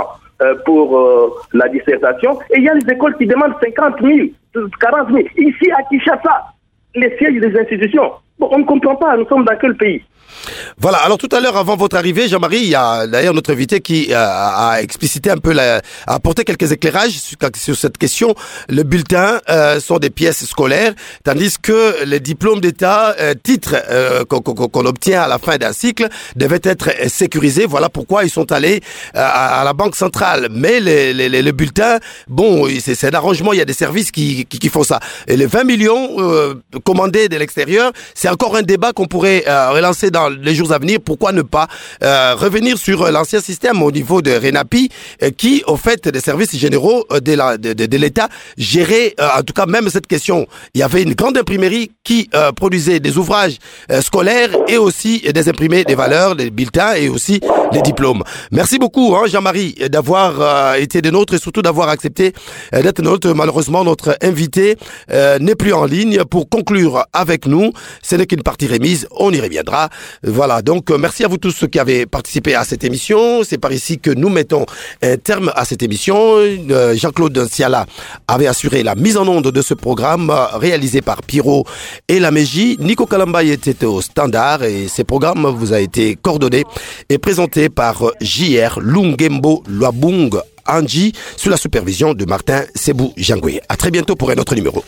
pour la dissertation. Et il y a les écoles qui demandent 50 000, 40 000. Ici, à Kinshasa, les sièges des institutions. Bon, on ne comprend pas, nous sommes dans quel pays? Voilà, alors tout à l'heure, avant votre arrivée, Jean-Marie, il y a d'ailleurs notre invité qui a explicité un peu, a apporté quelques éclairages sur cette question. Le bulletin sont des pièces scolaires, tandis que les diplômes d'État, titres qu'on obtient à la fin d'un cycle, devaient être sécurisés. Voilà pourquoi ils sont allés à la Banque centrale. Mais les bulletins, bon, c'est un arrangement, il y a des services qui font ça. Et les 20 millions commandés de l'extérieur, c'est encore un débat qu'on pourrait relancer dans les jours à venir. Pourquoi ne pas revenir sur l'ancien système au niveau de RENAPI qui, au fait, des services généraux de l'État, gérait en tout cas même cette question. Il y avait une grande imprimerie qui produisait des ouvrages scolaires et aussi des imprimés des valeurs, des bulletins et aussi des diplômes. Merci beaucoup, Jean-Marie, d'avoir été des nôtres et surtout d'avoir accepté d'être nôtre. Malheureusement, notre invité n'est plus en ligne pour conclure avec nous. Ce n'est qu'une partie remise. On y reviendra. Voilà, donc merci à vous tous ceux qui avez participé à cette émission. C'est par ici que nous mettons un terme à cette émission. Jean-Claude Nsiala avait assuré la mise en onde de ce programme réalisé par Pierrot et Laméji. Nico Kalamba était au standard et ce programme vous a été coordonné et présenté par J.R. Lungembo Lwabung Anji sous la supervision de Martin Sebou Jangoué. À très bientôt pour un autre numéro.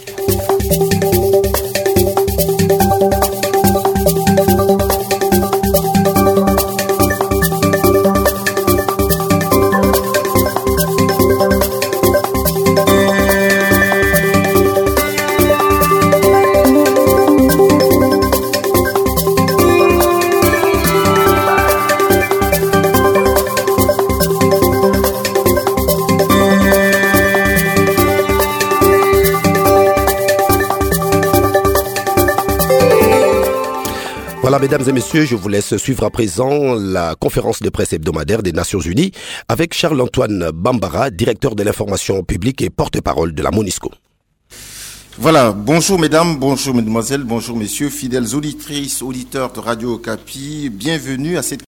Voilà, mesdames et messieurs, je vous laisse suivre à présent la conférence de presse hebdomadaire des Nations Unies avec Charles-Antoine Bambara, directeur de l'information publique et porte-parole de la MONUSCO. Voilà, bonjour mesdames, bonjour mesdemoiselles, bonjour messieurs, fidèles auditrices, auditeurs de Radio Okapi, bienvenue à cette